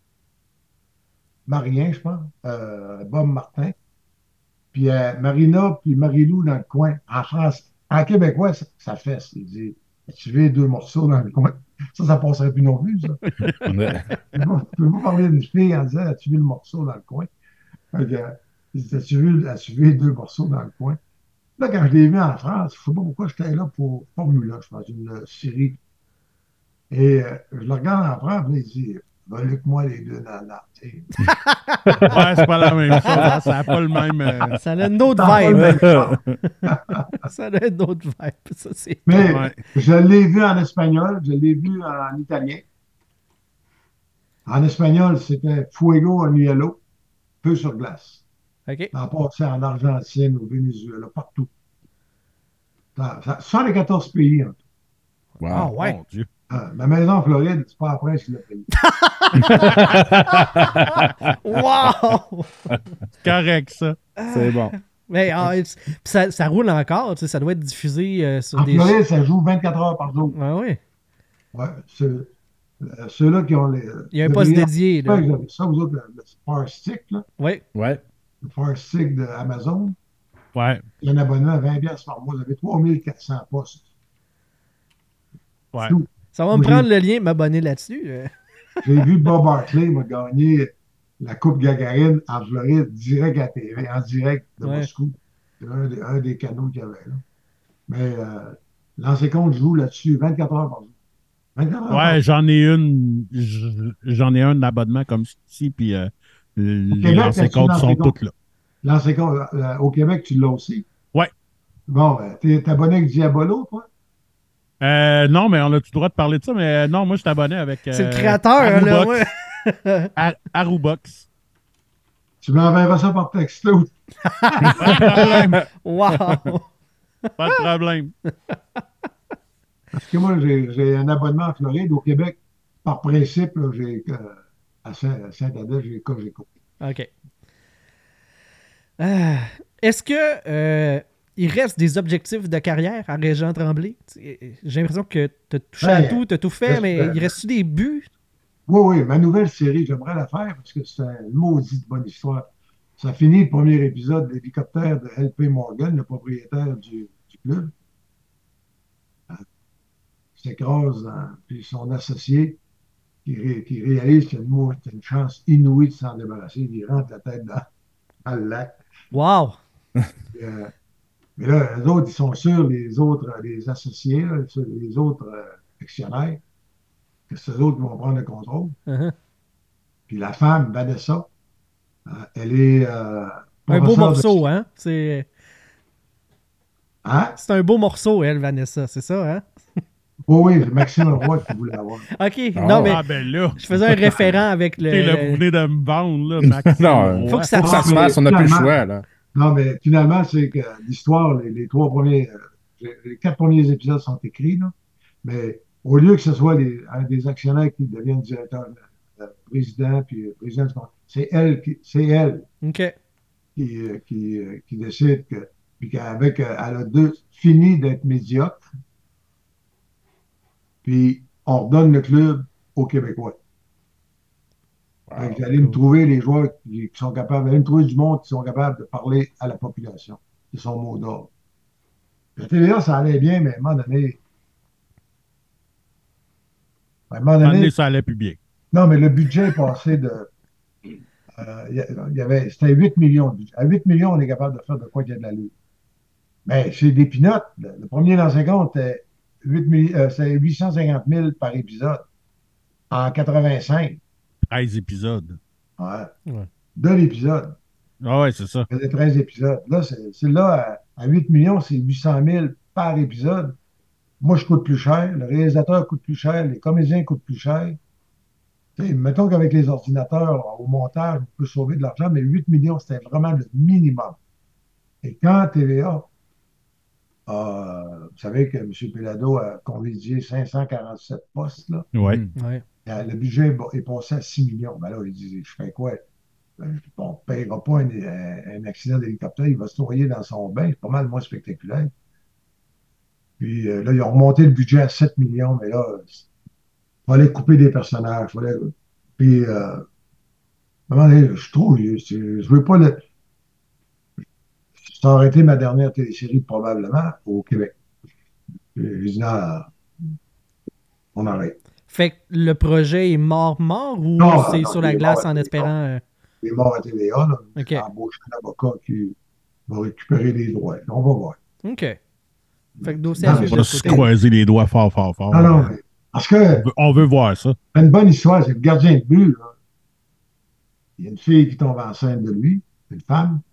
Marien, je pense, Bob Martin, puis Marina, puis Marie-Lou dans le coin. En France, en québécois, ça fait. Il dit, tu veux deux morceaux dans le coin. Ça passerait plus non plus, ça. Ouais. Je peux pas parler d'une fille en disant, as-tu vu le morceau dans le coin? Fait que, il dit, as-tu vu les deux morceaux dans le coin? Là, quand je l'ai vu en France, je ne sais pas pourquoi j'étais là pour Formula, je pense, une série. Et je le regarde en France, puis là, il dit, va-le-moi les deux dans l'arbre. Ouais, c'est pas la même chose. Hein, ça n'a pas le même. Ça a une autre T'as pas le vibe. même Ça a une autre vibe. Ça, c'est... Mais Ouais. je l'ai vu en espagnol, je l'ai vu en italien. En espagnol, c'était Fuego en hielo, feu sur glace. OK. Ça a passé en Argentine, au Venezuela, partout. 74 pays. Hein. Ah, Wow. ouais. Mon Dieu. Ma maison en Floride, c'est pas la presse qui l'a payée. Wow! Correct, ça. C'est bon. Mais ça roule encore, tu sais, ça doit être diffusé sur En des. Floride, ça joue 24 heures par jour. Ah ouais. Ouais, ceux-là qui ont les. Il y a un poste dédié, là. Vous avez ça, vous autres, le Fire Stick, là, Oui. Ouais. le Fire Stick d'Amazon. Ouais. Il y a un abonnement à 20$ par mois. Vous avez 3400 postes. Ouais. Tout. Ça va me Moi, prendre le lien, m'abonner là-dessus. J'ai vu Bob Hartley m'a gagné la Coupe Gagarine en Floride, direct à TV, en direct de Ouais. Moscou. C'est un des canaux qu'il y avait là. Mais l'ancien compte joue là-dessus 24 heures par jour. 24 heures par Ouais, jour. j'en ai un abonnement comme ceci, puis les Québec, lancers as-tu codes lancé sont compte? toutes là. L'ancien compte, au Québec, tu l'as aussi. Ouais. Bon, t'es abonné avec Diabolo, toi? Non, mais on a-tu le droit de parler de ça? Mais non, moi, je suis abonné avec C'est le créateur, hein, là, Arubox. ouais. Arubox. Tu m'enverras ça par texto. Pas de problème. Wow! Pas de problème. Parce que moi, j'ai un abonnement en Floride. Au Québec, par principe, là, à Saint-Adèle, j'ai Cogeco. OK. Est-ce que il reste des objectifs de carrière à Régent Tremblay? J'ai l'impression que tu as touché à tout, tu as tout fait, mais il reste-tu des buts? Oui, oui, ma nouvelle série, j'aimerais la faire parce que c'est une maudite bonne histoire. Ça finit le premier épisode de l'hélicoptère de L.P. Morgan, le propriétaire du club. S'écrase, puis son associé qui réalise qu'il y a une chance inouïe de s'en débarrasser. Il rentre la tête dans le lac. Wow! Euh, mais là, les autres, ils sont sûrs, les associés, là, les autres actionnaires, que c'est eux autres qui vont prendre le contrôle. Uh-huh. Puis la femme, Vanessa, elle est Un beau professeure morceau, hein? C'est Hein? un beau morceau, elle, Vanessa, c'est ça, hein? Oui, oui, c'est Maxime Roy qui voulait avoir. OK, Ah. non, mais Ah, ben là. je faisais un référent avec Là, vous le... venez de me vendre, là, Maxime. Non, Faut que ça- faut que ça se fasse, on n'a plus le choix, là. Non, mais finalement, c'est que l'histoire, les 4 premiers épisodes sont écrits, là, mais au lieu que ce soit un des actionnaires qui deviennent directeur, président, puis président du conseil, c'est elle OK. qui décide puis elle a fini d'être médiocre, puis on redonne le club aux Québécois. Fait que j'allais me trouver les joueurs qui sont capables, j'allais me trouver du monde qui sont capables de parler à la population. C'est son mot d'ordre. La TVA, ça allait bien, mais à un moment donné. Ça allait plus bien. Non, mais le budget est passé de. C'était 8 millions de budget. À 8 millions, on est capable de faire de quoi qu'il y a de la lutte. Mais c'est des pinottes. Le premier dans 50, c'était 850 000 par épisode. En 85. 13 épisodes. Ouais. Ouais. De l'épisode. Ah ouais, c'est ça. Il y avait 13 épisodes. Là, à 8 millions, c'est 800 000 par épisode. Moi, je coûte plus cher. Le réalisateur coûte plus cher. Les comédiens coûtent plus cher. T'sais, mettons qu'avec les ordinateurs, au montage, on peut sauver de l'argent, mais 8 millions, c'était vraiment le minimum. Et quand TVA, vous savez que M. Pelado a convié 547 postes, là, Ouais. Ouais. le budget est passé à 6 millions. Ben là, il dit, je fais quoi? On ne payera pas un accident d'hélicoptère, il va se noyer dans son bain. C'est pas mal moins spectaculaire. Puis là, ils ont remonté le budget à 7 millions, mais là, il fallait couper des personnages. Puis, à un moment donné, je trouve, je veux pas le. Ça aurait été ma dernière télésérie, probablement, au Québec. J'ai dit, non, on arrête. Fait que le projet est mort ou Non, c'est non, sur il la est glace mort, en espérant... Il est mort à TVA, là. OK. Il a embauché un avocat qui va récupérer les droits. On va voir. OK. Fait que dossier Non, à On suivre va de ce se côté. croiser les doigts fort, fort, fort. Non, non, mais parce que On veut voir ça. une bonne histoire, c'est le gardien de but, là. Il y a une fille qui tombe enceinte de lui, une femme.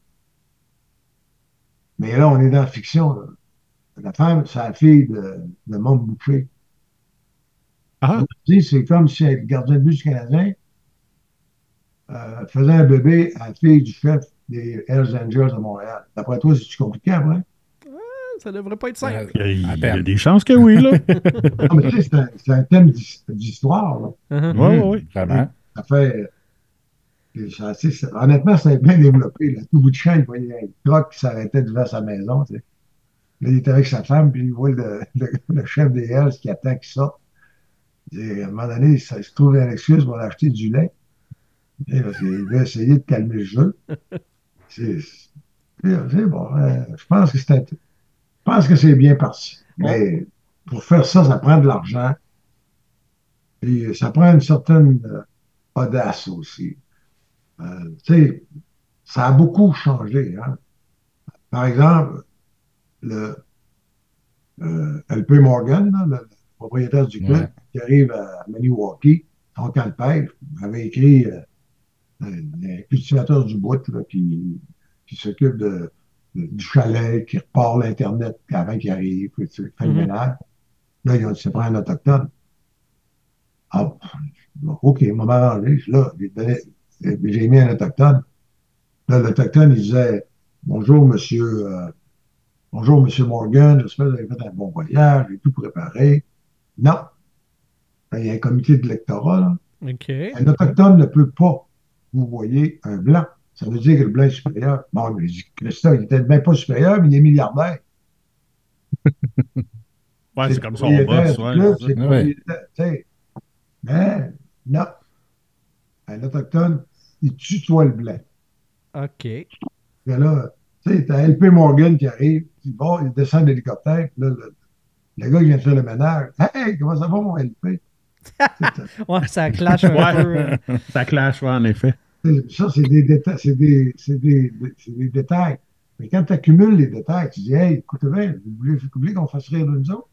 Mais là, on est dans la fiction, là. La femme, c'est la fille de Mom Boucher. Ah, C'est comme si le gardien de but du Canadien faisait un bébé à la fille du chef des Hells Angels de Montréal. D'après toi, c'est-tu compliqué après? Ça devrait pas être simple. À Il y a peine. des chances que oui, là. Non, mais tu sais, c'est un thème d'histoire, là. Uh-huh. Oui, oui, oui. Vraiment. Ça fait. Tu sais, honnêtement, c'est bien développé. Là. Tout bout de champ, il voyait un truck qui s'arrêtait devant sa maison. Tu sais. Là, il était avec sa femme, puis il voit le chef des Hells qui attend qu'il sorte. À un moment donné, il se trouve une excuse pour aller acheter du lait. Parce qu'il veut essayer de calmer le jeu. C'est c'est bon. Je pense que c'est bien parti. Mais pour faire ça, ça prend de l'argent. Et ça prend une certaine audace aussi. Tu sais, ça a beaucoup changé. Hein. Par exemple, le LP Morgan, là, le propriétaire du club, Ouais. qui arrive à Maniwaki, son campère, avait écrit un cultivateur du bout là, qui s'occupe du chalet, qui repart l'Internet avant qu'il arrive, puis, tu sais, fait le Mhm. ménage. Là, ils ont dit, c'est pas un autochtone. Ah, bon, OK, on m'a m'arrangé. Là, j'ai mis un autochtone. Là, l'Autochtone, il disait bonjour, monsieur Morgan, j'espère que vous avez fait un bon voyage, j'ai tout préparé. Non, il y a un comité de lectorat, là. OK. Un Autochtone ne peut pas vous voyez un blanc. Ça veut dire que le blanc est supérieur. Bon, mais Christophe, il était même pas supérieur, mais il est milliardaire. Ouais, C'est c'est le comme son propriétaire boss, du ouais, club, c'est ça. c'est le Ouais. propriétaire. Tu sais. Mais non, un Autochtone, il tutoie le blanc. OK. Et là, tu sais, t'as LP Morgan qui arrive, il, bon, il descend de l'hélicoptère, puis là, le gars qui vient de faire le ménage, hey, comment ça va, mon LP? Ouais, ça clash un Ouais, peu. ça clash, ouais, en effet. Ça, c'est des détails, c'est des détails. Mais quand tu accumules les détails, tu dis, hey, écoutez bien, vous voulez qu'on fasse rire de nous autres?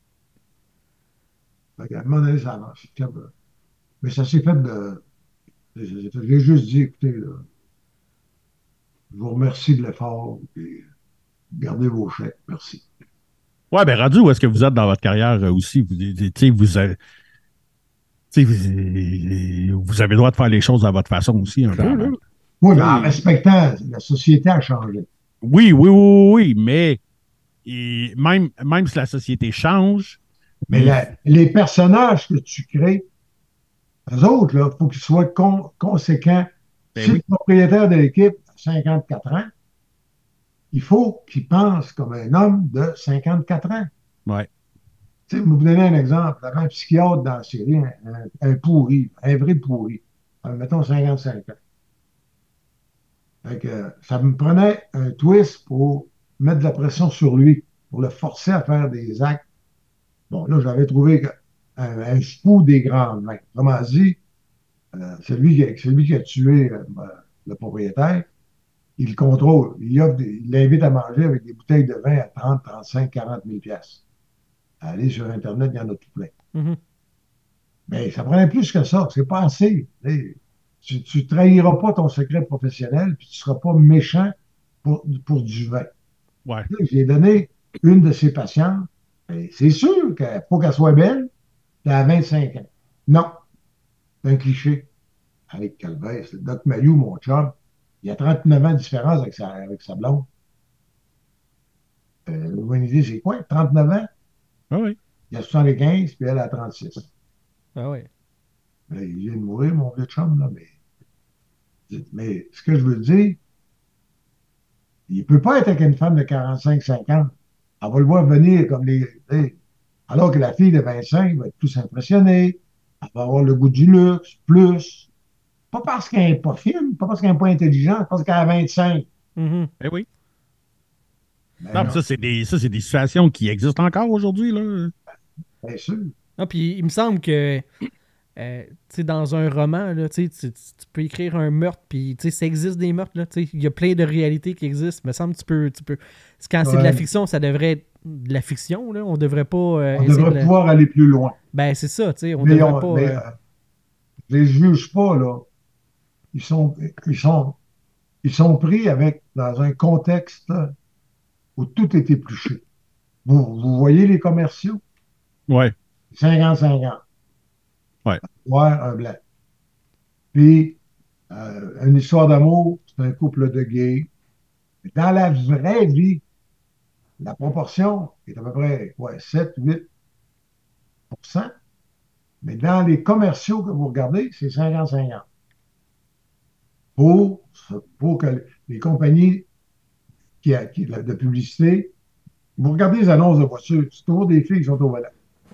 Fait qu'à un moment donné, ça marche. Mais ça s'est fait de. J'ai juste dit, écoutez, là, je vous remercie de l'effort, et gardez vos chèques, merci. Ouais, ben rendu où est-ce que vous êtes dans votre carrière aussi? Tu sais, tu sais, vous avez le droit de faire les choses à votre façon aussi, un peu, là. Clairement. Oui, mais Tu en sais, respectant, la société a changé. oui, oui, oui, oui, mais même si la société change, Mais il, les personnages que tu crées, eux autres, il faut qu'ils soient conséquents. ben Si le oui, propriétaire de l'équipe a 54 ans, il faut qu'il pense comme un homme de 54 ans. ouais. Tu sais, vous donner un exemple. Il y avait un psychiatre dans la série, un pourri, un vrai pourri. Mettons 55 ans. Fait que, ça me prenait un twist pour mettre de la pression sur lui, pour le forcer à faire des actes. Bon, là, j'avais trouvé un fou des grandes mains. Autrement dit, celui qui a tué le propriétaire, il le contrôle. Il l'invite à manger avec des bouteilles de vin à 30, 35, 40 000 piastres. Allez sur Internet, il y en a tout plein. Mhm. Mais ça prenait plus que ça. C'est pas assez. Tu ne trahiras pas ton secret professionnel, puis tu ne seras pas méchant pour du vin. Ouais. J'ai donné une de ses patientes. Et c'est sûr qu'il faut qu'elle soit belle, puis elle a 25 ans. Non, c'est un cliché. Avec Calvez, le Doc Mayou, mon chum, il y a 39 ans de différence avec sa blonde. Vous avez une idée, c'est quoi? 39 ans? Ah oui. Il a 75, puis elle a 36. Ah ouais. Il vient de mourir, mon vieux chum, là, mais ce que je veux dire, il ne peut pas être avec une femme de 45-50. Elle va le voir venir comme alors que la fille de 25 va être plus impressionnée, elle va avoir le goût du luxe, plus. Pas parce qu'elle n'est pas fine, pas parce qu'elle n'est pas intelligente, parce qu'elle a 25. Mhm. Ben oui. Ben Non, mais non, ça, c'est des situations qui existent encore aujourd'hui, là. bien sûr. Ah, puis il me semble que tu sais, dans un roman, là, tu peux écrire un meurtre, puis tu sais, ça existe des meurtres, là, tu sais, il y a plein de réalités qui existent. Il me semble que tu peux. Quand c'est de la Ouais. fiction, ça devrait être de la fiction, là. On devrait pas On essayer de devrait pouvoir aller plus loin. Ben, c'est ça, tu sais, on Mais, devrait pas. je les juge pas, là. Ils sont, ils sont, ils sont pris dans un contexte où tout est épluché. Vous voyez les commerciaux? Ouais, 50-50. ouais. Noir, un blanc. Puis, une histoire d'amour, c'est c'est un couple de gays. Mais dans la vraie vie, la proportion est à peu près 7-8%. Mais dans les commerciaux que vous regardez, c'est 50-50. Pour, pour que les compagnies de publicité, vous regardez les annonces de voitures, c'est toujours des filles qui sont au volant.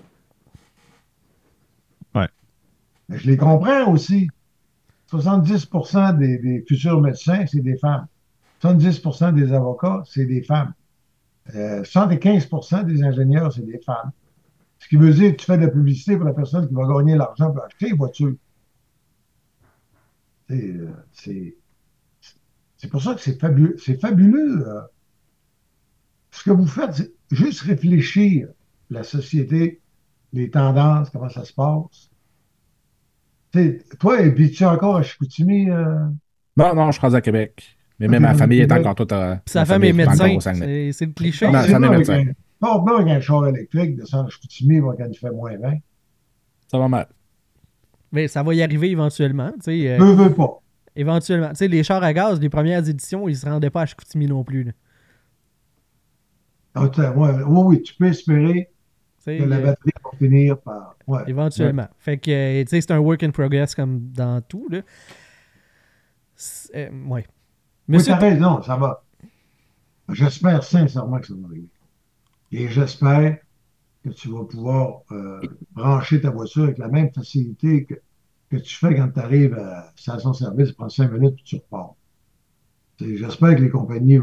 Ouais. Mais je les comprends aussi. 70% des futurs médecins, c'est des femmes. 70% des avocats, c'est des femmes. 75% des ingénieurs, c'est des femmes. Ce qui veut dire que tu fais de la publicité pour la personne qui va gagner l'argent pour acheter une voiture. C'est pour ça que c'est fabuleux. C'est fabuleux. Ce que vous faites, c'est juste réfléchir la société, les tendances, comment ça se passe. Toi, es-tu encore à Chicoutimi? Non, non, je suis rendu à Québec. Mais Ok, même ma dans le famille est Québec. encore toute. Sa Ma femme est famille est encore médecin. au Saguenay. C'est le cliché. Non, Là. ça Sors-moi m'est avec, médecin. sors-moi avec un char électrique, descends à Chicoutimi quand il fait moins 20. Ça va mal. Mais ça va y arriver éventuellement. Veux pas. Éventuellement. Tu sais, les chars à gaz, les premières éditions, ils se rendaient pas à Chicoutimi non plus. Là. Oui, tu peux espérer Tu sais, que la batterie va finir par. Ouais. éventuellement. Ouais. Fait que, tu sais, c'est un work in progress comme dans tout. Là. Ouais. Oui, Monsieur, t'as raison, ça va. J'espère sincèrement que ça va arriver. Et j'espère que tu vas pouvoir brancher ta voiture avec la même facilité que tu fais quand tu arrives à la station-service, tu prends 5 minutes et tu repars. J'espère que les compagnies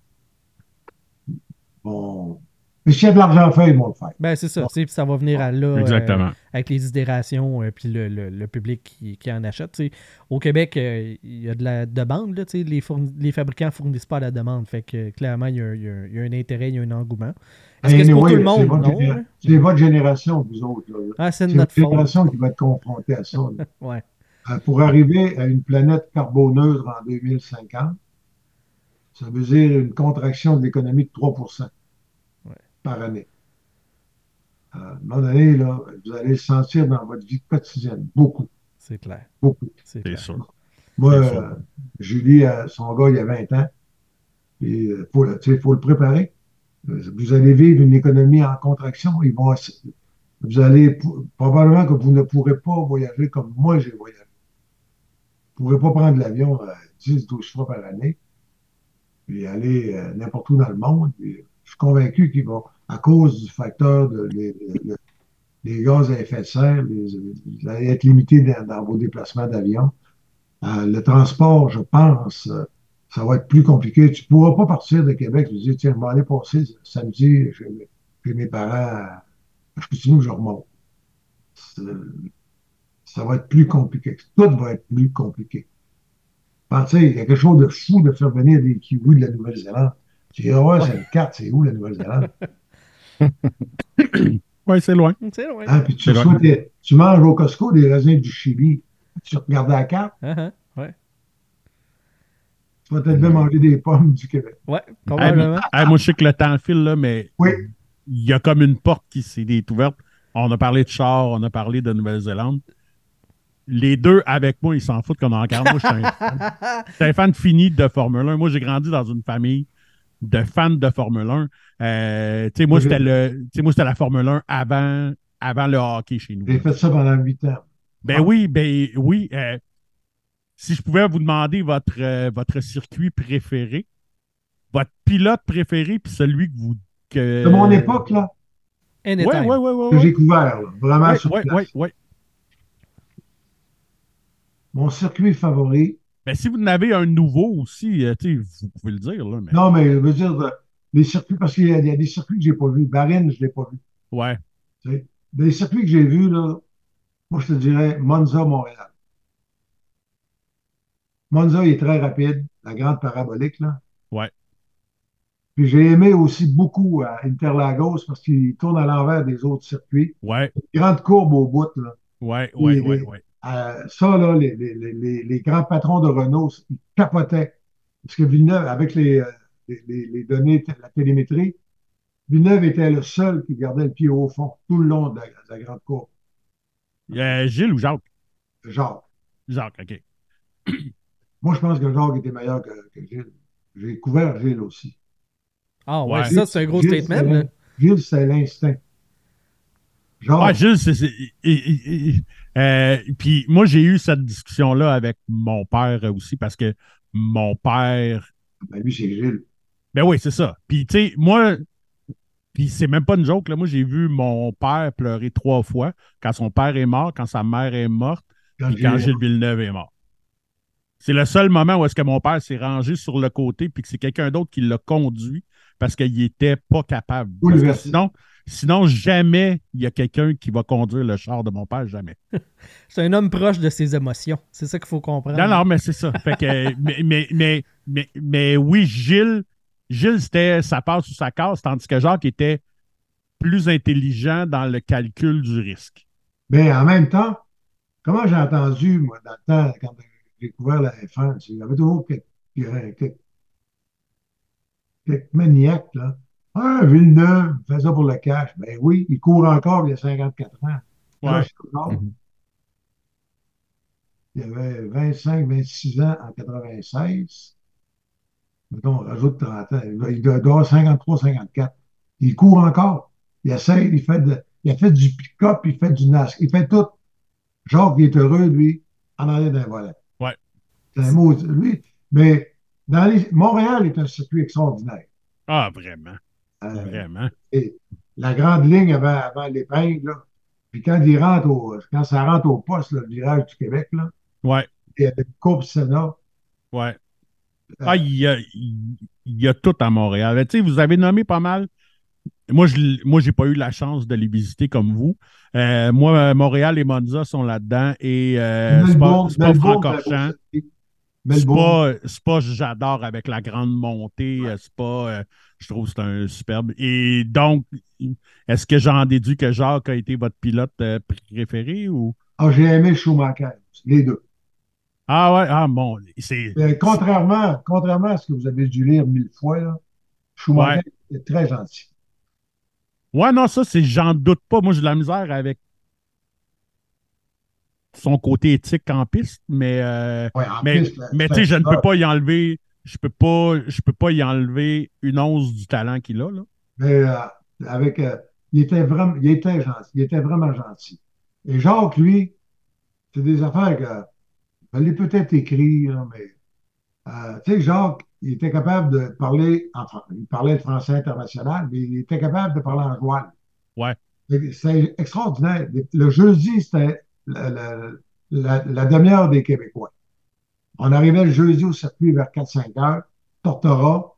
vont. Mais s'il y a de l'argent à faire, ils vont le faire. ben, c'est ça. Bon. Tu sais, puis ça va venir à là Exactement. avec les itérations puis le public qui en achète. Tu sais. Au Québec, il y a de la demande. Là, tu sais, les fabricants ne fournissent pas à la demande. Fait que clairement, il y a un intérêt, il y a un engouement. Est-ce que c'est pour tout le monde? Non. Là? C'est votre génération, vous autres. Là. Ah, c'est de C'est votre notre faute. génération qui va être confrontée à ça. Là. Ouais. Pour arriver à une planète carboneuse en 2050, ça veut dire une contraction de l'économie de 3% Ouais. par année. À un moment donné, là, vous allez le sentir dans votre vie quotidienne. Beaucoup, C'est clair. beaucoup. C'est C'est clair. sûr. Moi, C'est sûr. Julie, son gars, il y a 20 ans. Il faut le préparer. Vous allez vivre une économie en contraction. Vous allez, probablement que vous ne pourrez pas voyager comme moi j'ai voyagé. Vous ne pourrez pas prendre l'avion 10-12 fois par année, puis aller n'importe où dans le monde. Puis, je suis convaincu qu'il va, à cause du facteur des gaz à effet de serre, vous allez être limité dans vos déplacements d'avion. Le transport, je pense, ça va être plus compliqué. Tu ne pourras pas partir de Québec et dire, tiens, je vais aller passer samedi chez mes parents. Je continue que je remonte. Ça va être plus compliqué. Tout va être plus compliqué. Pensez, il y a quelque chose de fou de faire venir des kiwis de la Nouvelle-Zélande. Tu dis, ouais, c'est une carte, c'est où la Nouvelle-Zélande? Oui, c'est loin. C'est loin. Hein? Puis C'est vrai. tu manges au Costco des raisins du Chili. Tu regardes la carte, Ouais. tu vas peut-être bien manger des pommes du Québec. Ouais, Hey, probablement. moi, je sais que le temps file, là, mais Oui, il y a comme une porte qui s'est ouverte. On a parlé de char, on a parlé de Nouvelle-Zélande. Les deux, avec moi, ils s'en foutent qu'on en regarde. Moi, je suis un fan fini de Formule 1. Moi, j'ai grandi dans une famille de fans de Formule 1. Tu sais, moi, c'était la Formule 1 avant le hockey chez nous. j'ai fait ça pendant 8 ans. Ben oui. Si je pouvais vous demander votre circuit préféré, votre pilote préféré, puis celui que vous. De mon époque, là, Anytime. que j'ai couvert, là, vraiment sur place. Oui. Mon circuit favori, Ben, si vous en avez un nouveau aussi, tu sais, vous pouvez le dire, là. Mais... non, mais je veux dire, les circuits, parce qu'il y a des circuits que j'ai pas vus. Bahreïn, je l'ai pas vu. Ouais. Tu sais. Des circuits que j'ai vus, là, moi, je te dirais Monza, Montréal. Monza est très rapide, la grande parabolique, là. Ouais. Puis j'ai aimé aussi beaucoup Interlagos parce qu'il tourne à l'envers des autres circuits. Ouais. Grande courbe au bout, là. Ouais. Ça, là, les grands patrons de Renault, ils capotaient. Parce que Villeneuve, avec les données, la télémétrie, Villeneuve était le seul qui gardait le pied au fond tout le long de la grande courbe. Gilles ou Jacques? Genre, Jacques, OK. Moi, je pense que Jacques était meilleur que Gilles. J'ai couvert Gilles aussi. Ah ouais, Ouais. ça, c'est un gros statement, là. Gilles, c'est l'instinct. Ouais, Jacques, Gilles, puis moi, j'ai eu cette discussion-là avec mon père aussi, parce que mon père. ben lui, c'est Gilles. Ben oui, c'est ça. Puis, tu sais, moi, puis c'est même pas une joke, là. Moi, j'ai vu mon père pleurer 3 fois, quand son père est mort, quand sa mère est morte, Quand puis quand Gilles est Gilles mort. Villeneuve est mort. C'est le seul moment où est-ce que mon père s'est rangé sur le côté, puis que c'est quelqu'un d'autre qui l'a conduit parce qu'il était pas capable. Parce que Bouleversé. sinon, jamais il y a quelqu'un qui va conduire le char de mon père, jamais. C'est un homme proche de ses émotions. C'est ça qu'il faut comprendre. Non, non, mais c'est ça. Fait que, mais oui, Gilles, c'était sa part sous sa casse, tandis que Jacques était plus intelligent dans le calcul du risque. Mais en même temps, comment j'ai entendu, moi, dans le temps, quand j'ai découvert la F1, il y avait toujours quelques maniaques, là. Ah, Villeneuve, il fait ça pour le cash. Ben oui, il court encore il y a 54 ans. Là, Ouais. je suis encore. Il avait 25, 26 ans en 96. Mettons, on rajoute 30 ans. Il doit avoir 53, 54. Il court encore. Il essaie, il a fait du pick-up, il fait du NASCAR, il fait tout. Jacques, il est heureux, lui, en arrière d'un volet. Ouais. C'est un mot, lui. Mais Montréal est un circuit extraordinaire. Ah, vraiment. Euh, Vraiment. et la grande ligne avant l'épingle, là. Puis quand ça rentre au poste, là, le virage du Québec, là, Ouais. et avec Courbe Sénat, Ouais. Ah, euh, il y a tout à Montréal. Tu sais, vous avez nommé pas mal. Moi, j'ai pas eu la chance de les visiter comme vous. Moi, Montréal et Monza sont là-dedans et Melbourne, c'est pas Melbourne, c'est un beau Francorchamps. circuit. Melbourne, C'est pas j'adore avec la grande montée. C'est pas. Je trouve que c'est un superbe. Et donc, est-ce que j'en déduis que Jacques a été votre pilote préféré ou? ah, j'ai aimé Schumacher, les deux. Ah ouais, ah bon, c'est. Contrairement à ce que vous avez dû lire 1000 fois, là, Schumacher Ouais. est très gentil. Ouais, non, ça, j'en doute pas. Moi, j'ai de la misère avec son côté éthique en piste, Ouais, en plus, mais c'est tu un sais, je ne peux pilote. pas y enlever, je peux pas y enlever une once du talent qu'il a, là. Mais avec, il était gentil, il était vraiment gentil. Et Jacques, lui, c'est des affaires que je l'ai peut-être écrit, là, mais tu sais, Jacques, il était capable de parler il parlait le français international, mais il était capable de parler en joual. Ouais, C'est extraordinaire. Le jeudi, c'était la demi-heure des Québécois. On arrivait le jeudi au circuit vers 4-5 heures. Tortora,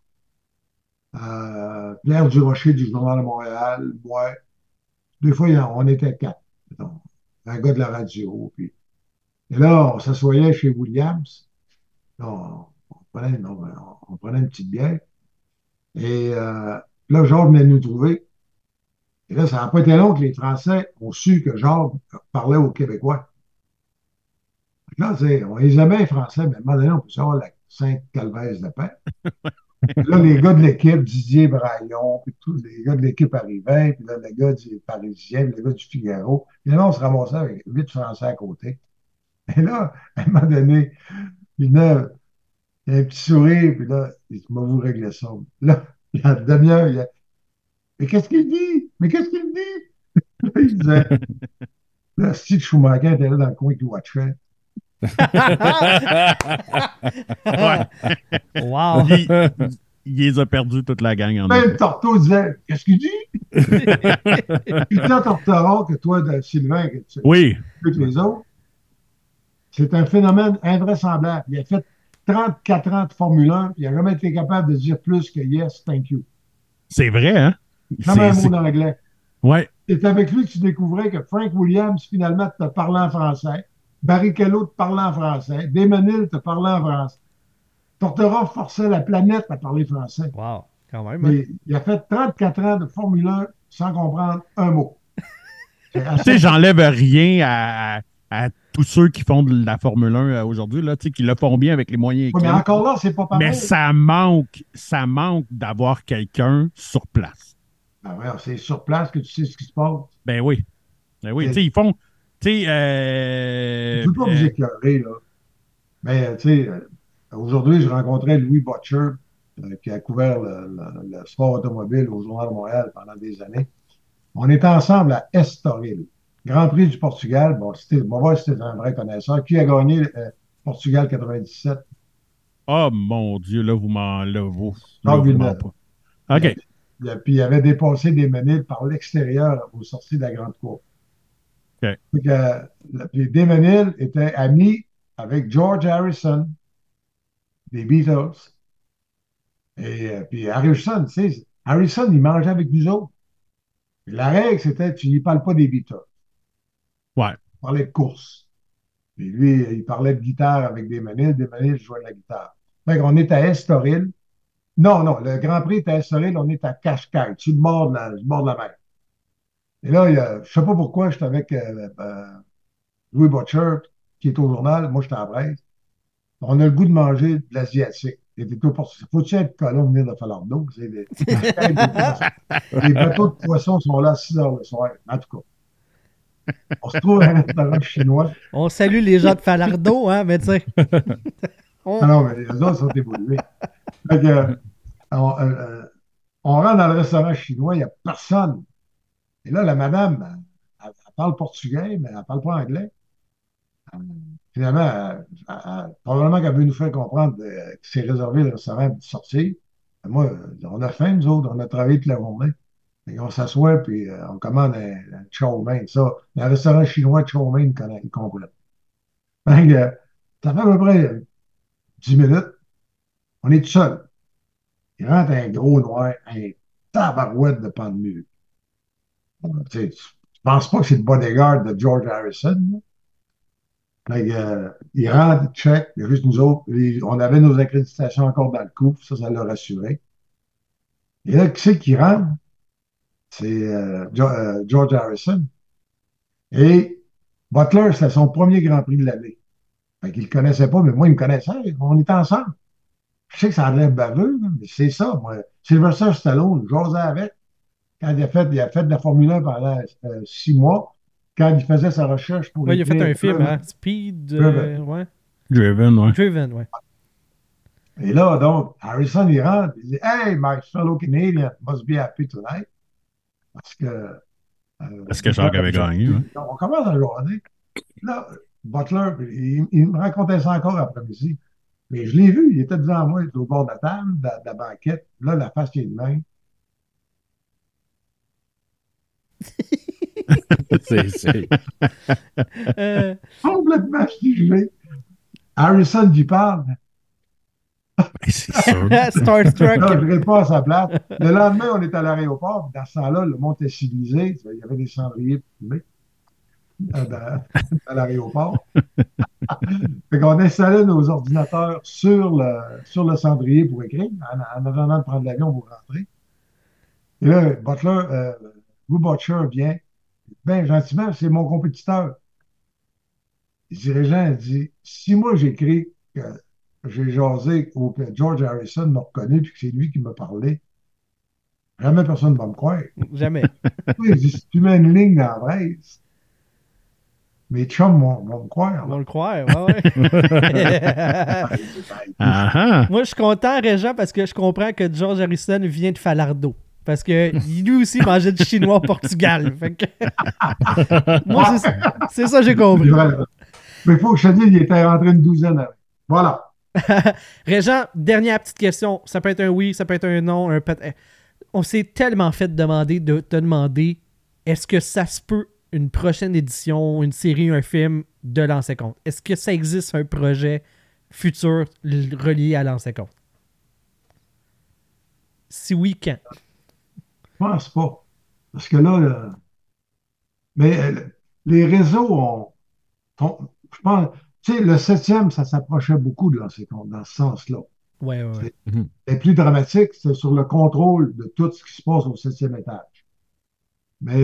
Pierre Durocher du Journal de Montréal, moi. Des fois, on était quatre. Mettons. Un gars de la radio. Et là, on s'assoyait chez Williams. Là, on prenait une petite bière. Et là, Jacques venait nous trouver. Et là, ça n'a pas été long que les Français ont su que Jacques parlait aux Québécois. Là, on les aimait, les Français, mais à un moment donné, on peut savoir la Sainte Calvaise de paix. Là, les gars de l'équipe, Didier Braillon, puis tous les gars de l'équipe arrivaient, puis là, le gars du Parisien, puis le gars du Figaro. Et là, on se ramassait avec 8 Français à côté. Et là, à un moment donné, il y a un petit sourire, puis là, il dit, moi, vous réglez ça. Là, il y a une demi-heure, mais qu'est-ce qu'il dit? Mais qu'est-ce qu'il dit? Là, il disait, là, Steve Schumacher était là dans le coin qui watchait. ouais. Wow! Il les a perdus toute la gang, en Même effet. Torto disait, qu'est-ce qu'il dit? Christian Tortora, que toi, Sylvain, que tu Oui, plus que les autres, c'est un phénomène invraisemblable. Il a fait 34 ans de Formule 1, puis il n'a jamais été capable de dire plus que yes, thank you. c'est vrai, hein? Jamais un mot d'anglais. Ouais, C'est avec lui que tu découvrais que Frank Williams, finalement, te parlait en français. Barrichello te parlait en français. Desmenil te parlait en français. Tortora forçait la planète à parler français. Wow! Quand même, hein? Mais il a fait 34 ans de Formule 1 sans comprendre un mot. C'est tu assez sais, j'enlève rien à tous ceux qui font de la Formule 1 aujourd'hui, là, tu sais, qui le font bien avec les moyens Oui, mais qu'ils ont. encore là, c'est pas Mais pareil. ça manque d'avoir quelqu'un sur place. Ben ouais, c'est sur place que tu sais ce qui se passe. Ben oui. Ben oui, tu C'est- sais, ils font. Tu sais, Je ne veux pas vous écœurer, là. Mais, tu sais, Aujourd'hui, je rencontrais Louis Butcher, qui a couvert le sport automobile au Journal de Montréal pendant des années. On était ensemble à Estoril, Grand Prix du Portugal. Bon, on va voir si c'est un vrai connaisseur. Qui a gagné Portugal 97? Oh mon Dieu, là, Jacques vous m'en Villeneuve. pas. OK. Puis il avait dépassé des Desmesnil par l'extérieur aux sorties de la Grande Cour. OK. Puis Desmesnil était ami avec George Harrison des Beatles. Et puis Harrison, tu sais, Harrison, il mangeait avec nous autres. Et la règle, c'était tu n'y parles pas des Beatles. Ouais. Tu parlais de course. Puis lui, il parlait de guitare avec Desmesnil jouait de la guitare. Fait qu'on est à Estoril. Non, non, le Grand Prix est à Estoril, on est à Cascais, sur le bord de la mer. Et là, je ne sais pas pourquoi, j'étais avec Louis Butcher, qui est au journal, moi j'étais à Brest. On a le goût de manger de l'asiatique. Faut-tu être colon venir de Falardeau? Les bateaux de poissons sont là à 6 heures le soir. En tout cas, on se trouve à un restaurant chinois. On salue les gens de Falardeau, hein, mais tu sais. Ah non, mais les autres sont évolués. Fait que, on, on rentre dans le restaurant chinois, il n'y a personne. Et là, la madame, elle parle portugais, mais elle ne parle pas anglais. Finalement, probablement qu'elle veut nous faire comprendre que c'est réservé le restaurant pour sortir. Moi, on a faim, nous autres, on a travaillé toute la journée. Et on s'assoit, puis on commande un chow mein. Ça, un restaurant chinois, chow mein, ils comprennent. Fait que, ça fait à peu près 10 minutes, on est tout seul. Il rentre un gros noir, un tabarouette de pan de mur. Tu sais, tu penses pas que c'est le bodyguard de George Harrison, là? Fait que, il rentre, il check, il y a juste nous autres. On avait nos accréditations encore dans le coup, ça l'a rassuré. Et là, qui c'est qui rentre? C'est George Harrison. Et Butler, c'était son premier Grand Prix de l'année. Fait qu'il ne le connaissait pas, mais moi, il me connaissait. On était ensemble. Je sais que ça a l'air baveux, là, mais c'est ça. Moi. Sylvester Stallone, j'osais avec. Quand il a fait de la Formule 1 pendant 6 mois, quand il faisait sa recherche pour Ouais, il a fait écrire un film, hein? Speed. Driven. Ouais. Driven, ouais. Driven, ouais. Et là, donc, Harrison, il rentre, il dit Hey, my fellow Canadian must be happy tonight. Parce que. Est-ce que Jacques avait gagné, ouais? On commence la journée. Là, Butler, il me racontait ça encore après-midi. Mais je l'ai vu, il était devant moi, il était au bord de la table, de la banquette. Là, la face qui est de même. C'est. Euh, Complètement gelé. Harrison lui parle. C'est sûr. Starstruck. Là, je réponds à sa place. Le lendemain, on est à l'aéroport. Dans ce temps-là, le monde était civilisé. Il y avait des cendriers fumés à l'aéroport. Fait qu'on installait nos ordinateurs sur le cendrier pour écrire, en attendant de prendre l'avion pour rentrer. Et là, Lou Butcher vient, bien gentiment, c'est mon compétiteur. Le dirigeant dit, si moi j'écris que j'ai jasé ou que George Harrison m'a reconnu puis que c'est lui qui m'a parlé, jamais personne ne va me croire. Jamais. Oui, il dit, si tu mets une ligne dans la presse, mes chums vont me croire. On va Là. le croire, ouais, ouais. Ah ah. Moi, je suis content, Régent, parce que je comprends que George Harrison vient de Falardeau. Parce que lui aussi mangeait du chinois au Portugal. Fait que... Moi, c'est ça que j'ai compris. Mais il faut que je te dise, il était rentré une douzaine avec. Voilà. Régent, dernière petite question. Ça peut être un oui, ça peut être un non, un peut-être. On s'est tellement fait demander de te demander est-ce que ça se peut une prochaine édition, une série, un film de Lancez Compte? Est-ce que ça existe un projet futur relié à Lancez Compte? Si oui, quand? Je pense pas. Parce que là, mais les réseaux je pense, tu sais, le septième, ça s'approchait beaucoup de lancer compte dans ce sens-là. Ouais, ouais, ouais. Et plus dramatique, c'est sur le contrôle de tout ce qui se passe au septième étage. Mais,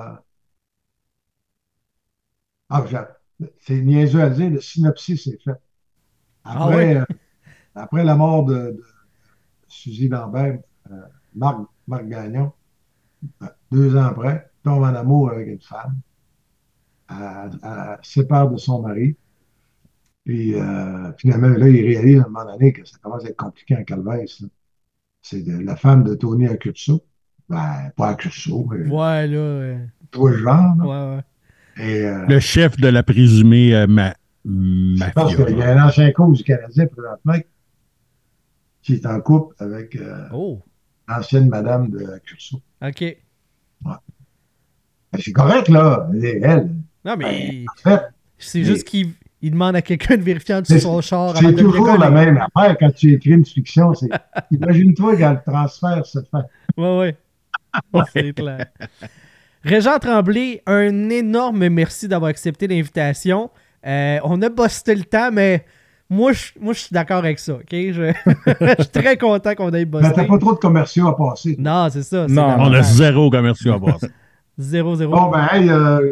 c'est niaiseux à dire, le synopsis est fait. Ah ouais? Après la mort de Suzy Lambert, Marc Gagnon, 2 ans après, tombe en amour avec une femme, elle sépare de son mari. Puis finalement, là, il réalise à un moment donné que ça commence à être compliqué en Calvaise. Là. C'est la femme de Tony Accurso. Ben, pas Accurso, mais Ouais, là. tout le genre. Là. Ouais, ouais. Et Le chef de la présumée je pense mafia. qu'il y a un ancien coach du Canadien présentement qui est en couple avec Oh, l'ancienne madame de Accurso. OK. Ouais. Ben, c'est correct, là. Elle. Non, Ben, mais en fait, c'est mais- juste qu'il demande à quelqu'un de vérifier en dessous de son char avant c'est de le toujours la décoller. même affaire quand tu écris une fiction. Imagine-toi quand le transfert se fait. Ouais, ouais. C'est clair. Régent Tremblay, un énorme merci d'avoir accepté l'invitation. On a bossé le temps, mais moi, je suis d'accord avec ça. OK? Je suis très content qu'on ait bossé. Ben, t'as pas trop de commerciaux à passer. Non, c'est ça. c'est Non, On a l'avantage. 0 commerciaux à bosser. 0-0. Bon, ben, hey,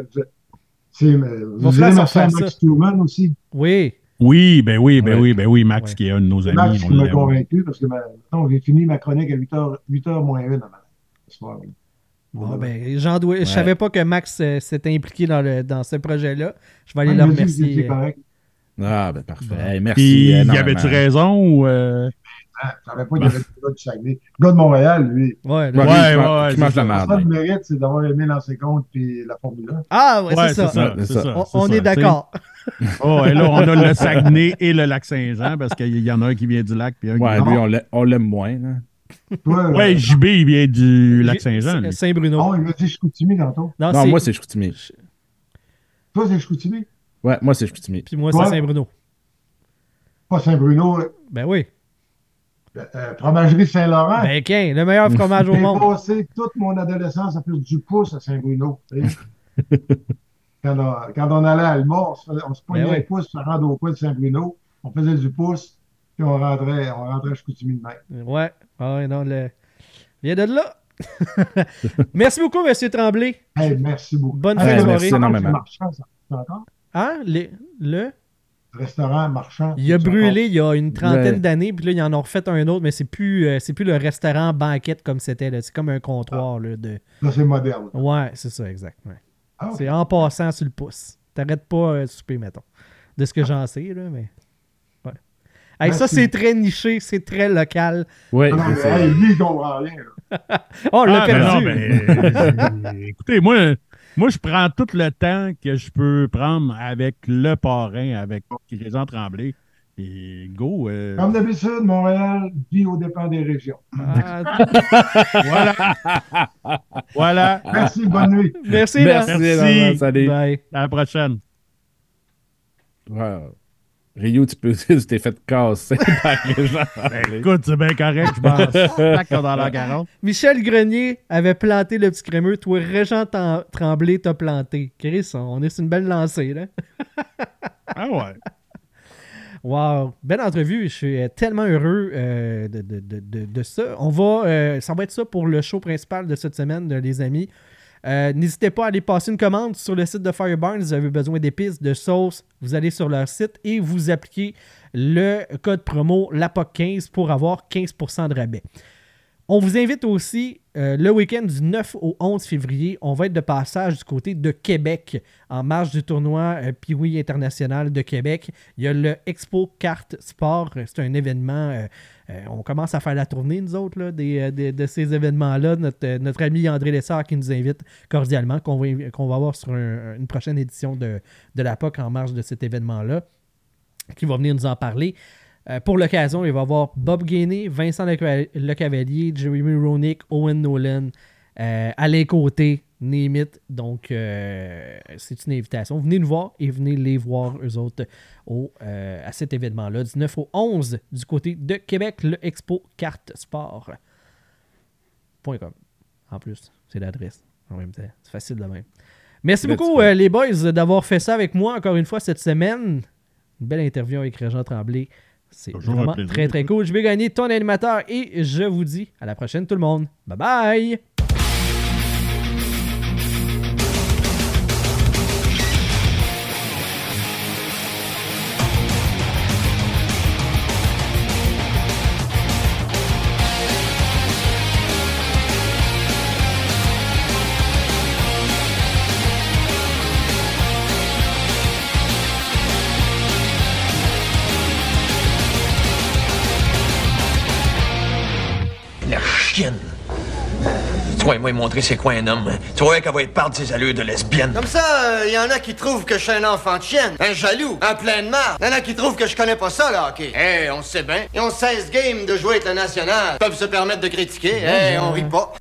vous falloir direz s'en merci à faire Max Truman aussi. Oui. Oui, ben oui, Max, Ouais. qui est un de nos C'est amis. Max on qui m'a l'aime. convaincu parce que mettons, j'ai fini ma chronique à 8h moins 1 ce soir. Bon, ben, je savais pas que Max s'était impliqué dans ce projet-là. Je vais aller Ouais, le il m'a dit que remercier. c'est correct. Ah, ben parfait. Bon. Hey, merci. Puis, y énormément. avait-tu raison ou. Hein, je savais pas qu'il y avait des gars du Saguenay. Le gars de Montréal, lui, Ouais, Ouais, là. Ouais, qui mange c'est de la ça. merde. ça, le mérite, c'est d'avoir aimé l'ancien compte puis la Formule 1. Ah, ouais, Ouais, c'est ça. c'est ça. On est d'accord. Oh, et là, on a le Saguenay et le Lac-Saint-Jean parce qu'il y en a un qui vient du lac puis un Ouais, qui lui, on l'aime moins. Là. Toi, Ouais, JB, il vient du Lac-Saint-Jean. lui. Saint-Bruno. non, il m'a dit Chicoutimi tantôt. Non, Non, moi, c'est Chicoutimi. Toi, c'est Chicoutimi. Ouais, moi, c'est Chicoutimi. Puis moi, Ouais. c'est Saint-Bruno. Pas Saint-Bruno. Ben oui. Fromagerie Saint-Laurent. Ben, qu'un, le meilleur fromage au J'ai monde. passé toute mon adolescence à faire du pouce à Saint-Bruno. tu sais. Quand on allait à Alma, on se poignait Ben oui. un pouce pour se rendre au coin de Saint-Bruno. On faisait du pouce, puis on rentrait à Chicoutimi de même. Ouais. Ah ouais, non, viens de là. Merci beaucoup, M. Tremblay. Hey, merci beaucoup. Bonne fin de le soirée. restaurant Énormément. Marchand, ça existe encore? Hein? Le Restaurant Marchand. Il a c'est brûlé il y a une trentaine Ouais. d'années, puis là, ils en ont refait un autre, mais c'est plus le restaurant banquette comme c'était. Là. C'est comme un comptoir. Là, de... Là, c'est moderne. Ouais, c'est ça, exact. Ouais. Ah, ok. C'est en passant sur le pouce. T'arrêtes pas de souper, mettons. De ce que j'en sais, là, mais. Ouais. Hey, ça, Merci. c'est très niché, c'est très local. Oui, Ah non, mais, hey, lui, il comprend rien. Là. Oh, on l'a Ah, ben perdu. non, ben, écoutez, moi, je prends tout le temps que je peux prendre avec le parrain, avec Régent Tremblay. Et go. Comme d'habitude, Montréal vit aux dépens des régions. Ah, Voilà. Voilà. Merci, bonne nuit. merci, Merci. là. Merci. Salut. Bye. À la prochaine. Wow. Rio, tu t'es fait casser par les gens. Écoute, c'est bien correct, je pense. Tac, dans la 40. Michel Grenier avait planté le petit crémeux. Toi, Régent Tremblay, t'as planté. Chris, on est sur une belle lancée, là. Ah ouais. Wow, belle entrevue. Je suis tellement heureux de ça. Ça va être ça pour le show principal de cette semaine, les amis. N'hésitez pas à aller passer une commande sur le site de Fireburn. Si vous avez besoin d'épices, de sauce, vous allez sur leur site et vous appliquez le code promo LAPOC15 pour avoir 15% de rabais. On vous invite aussi le week-end du 9 au 11 février. On va être de passage du côté de Québec en marge du tournoi Pee-Wee International de Québec. Il y a le Expo Carte Sport. C'est un événement. On commence à faire la tournée, nous autres, là, de ces événements-là. Notre ami André Lessard qui nous invite cordialement, qu'on va avoir sur une prochaine édition de la POC en marge de cet événement-là, qui va venir nous en parler. Pour l'occasion, il va y avoir Bob Gainey, Vincent Lecavalier, Jeremy Roenick, Owen Nolan, Alain Côté, Némit. Donc, c'est une invitation. Venez nous voir et venez les voir, eux autres, à cet événement-là, du 9 au 11 du côté de Québec, le Expo Carte Sport.com. En plus, c'est l'adresse. En même temps, c'est facile de même. Merci beaucoup, les boys, d'avoir fait ça avec moi encore une fois cette semaine. Une belle interview avec Régent Tremblay. C'est Toujours un vraiment plaisir. très, très cool. Je vais gagner ton animateur et je vous dis à la prochaine, tout le monde. Bye bye! chienne. Tu vas moi montrer c'est quoi un homme. Tu vois qu'elle va être part de ses allures de lesbienne. Comme ça, y en a qui trouvent que je suis un enfant de chienne, un jaloux, un plein de marre. Y en a qui trouvent que je connais pas ça, le hockey. On sait bien. Ils ont 16 games de jouer avec le national. Ils peuvent se permettre de critiquer. On rit pas.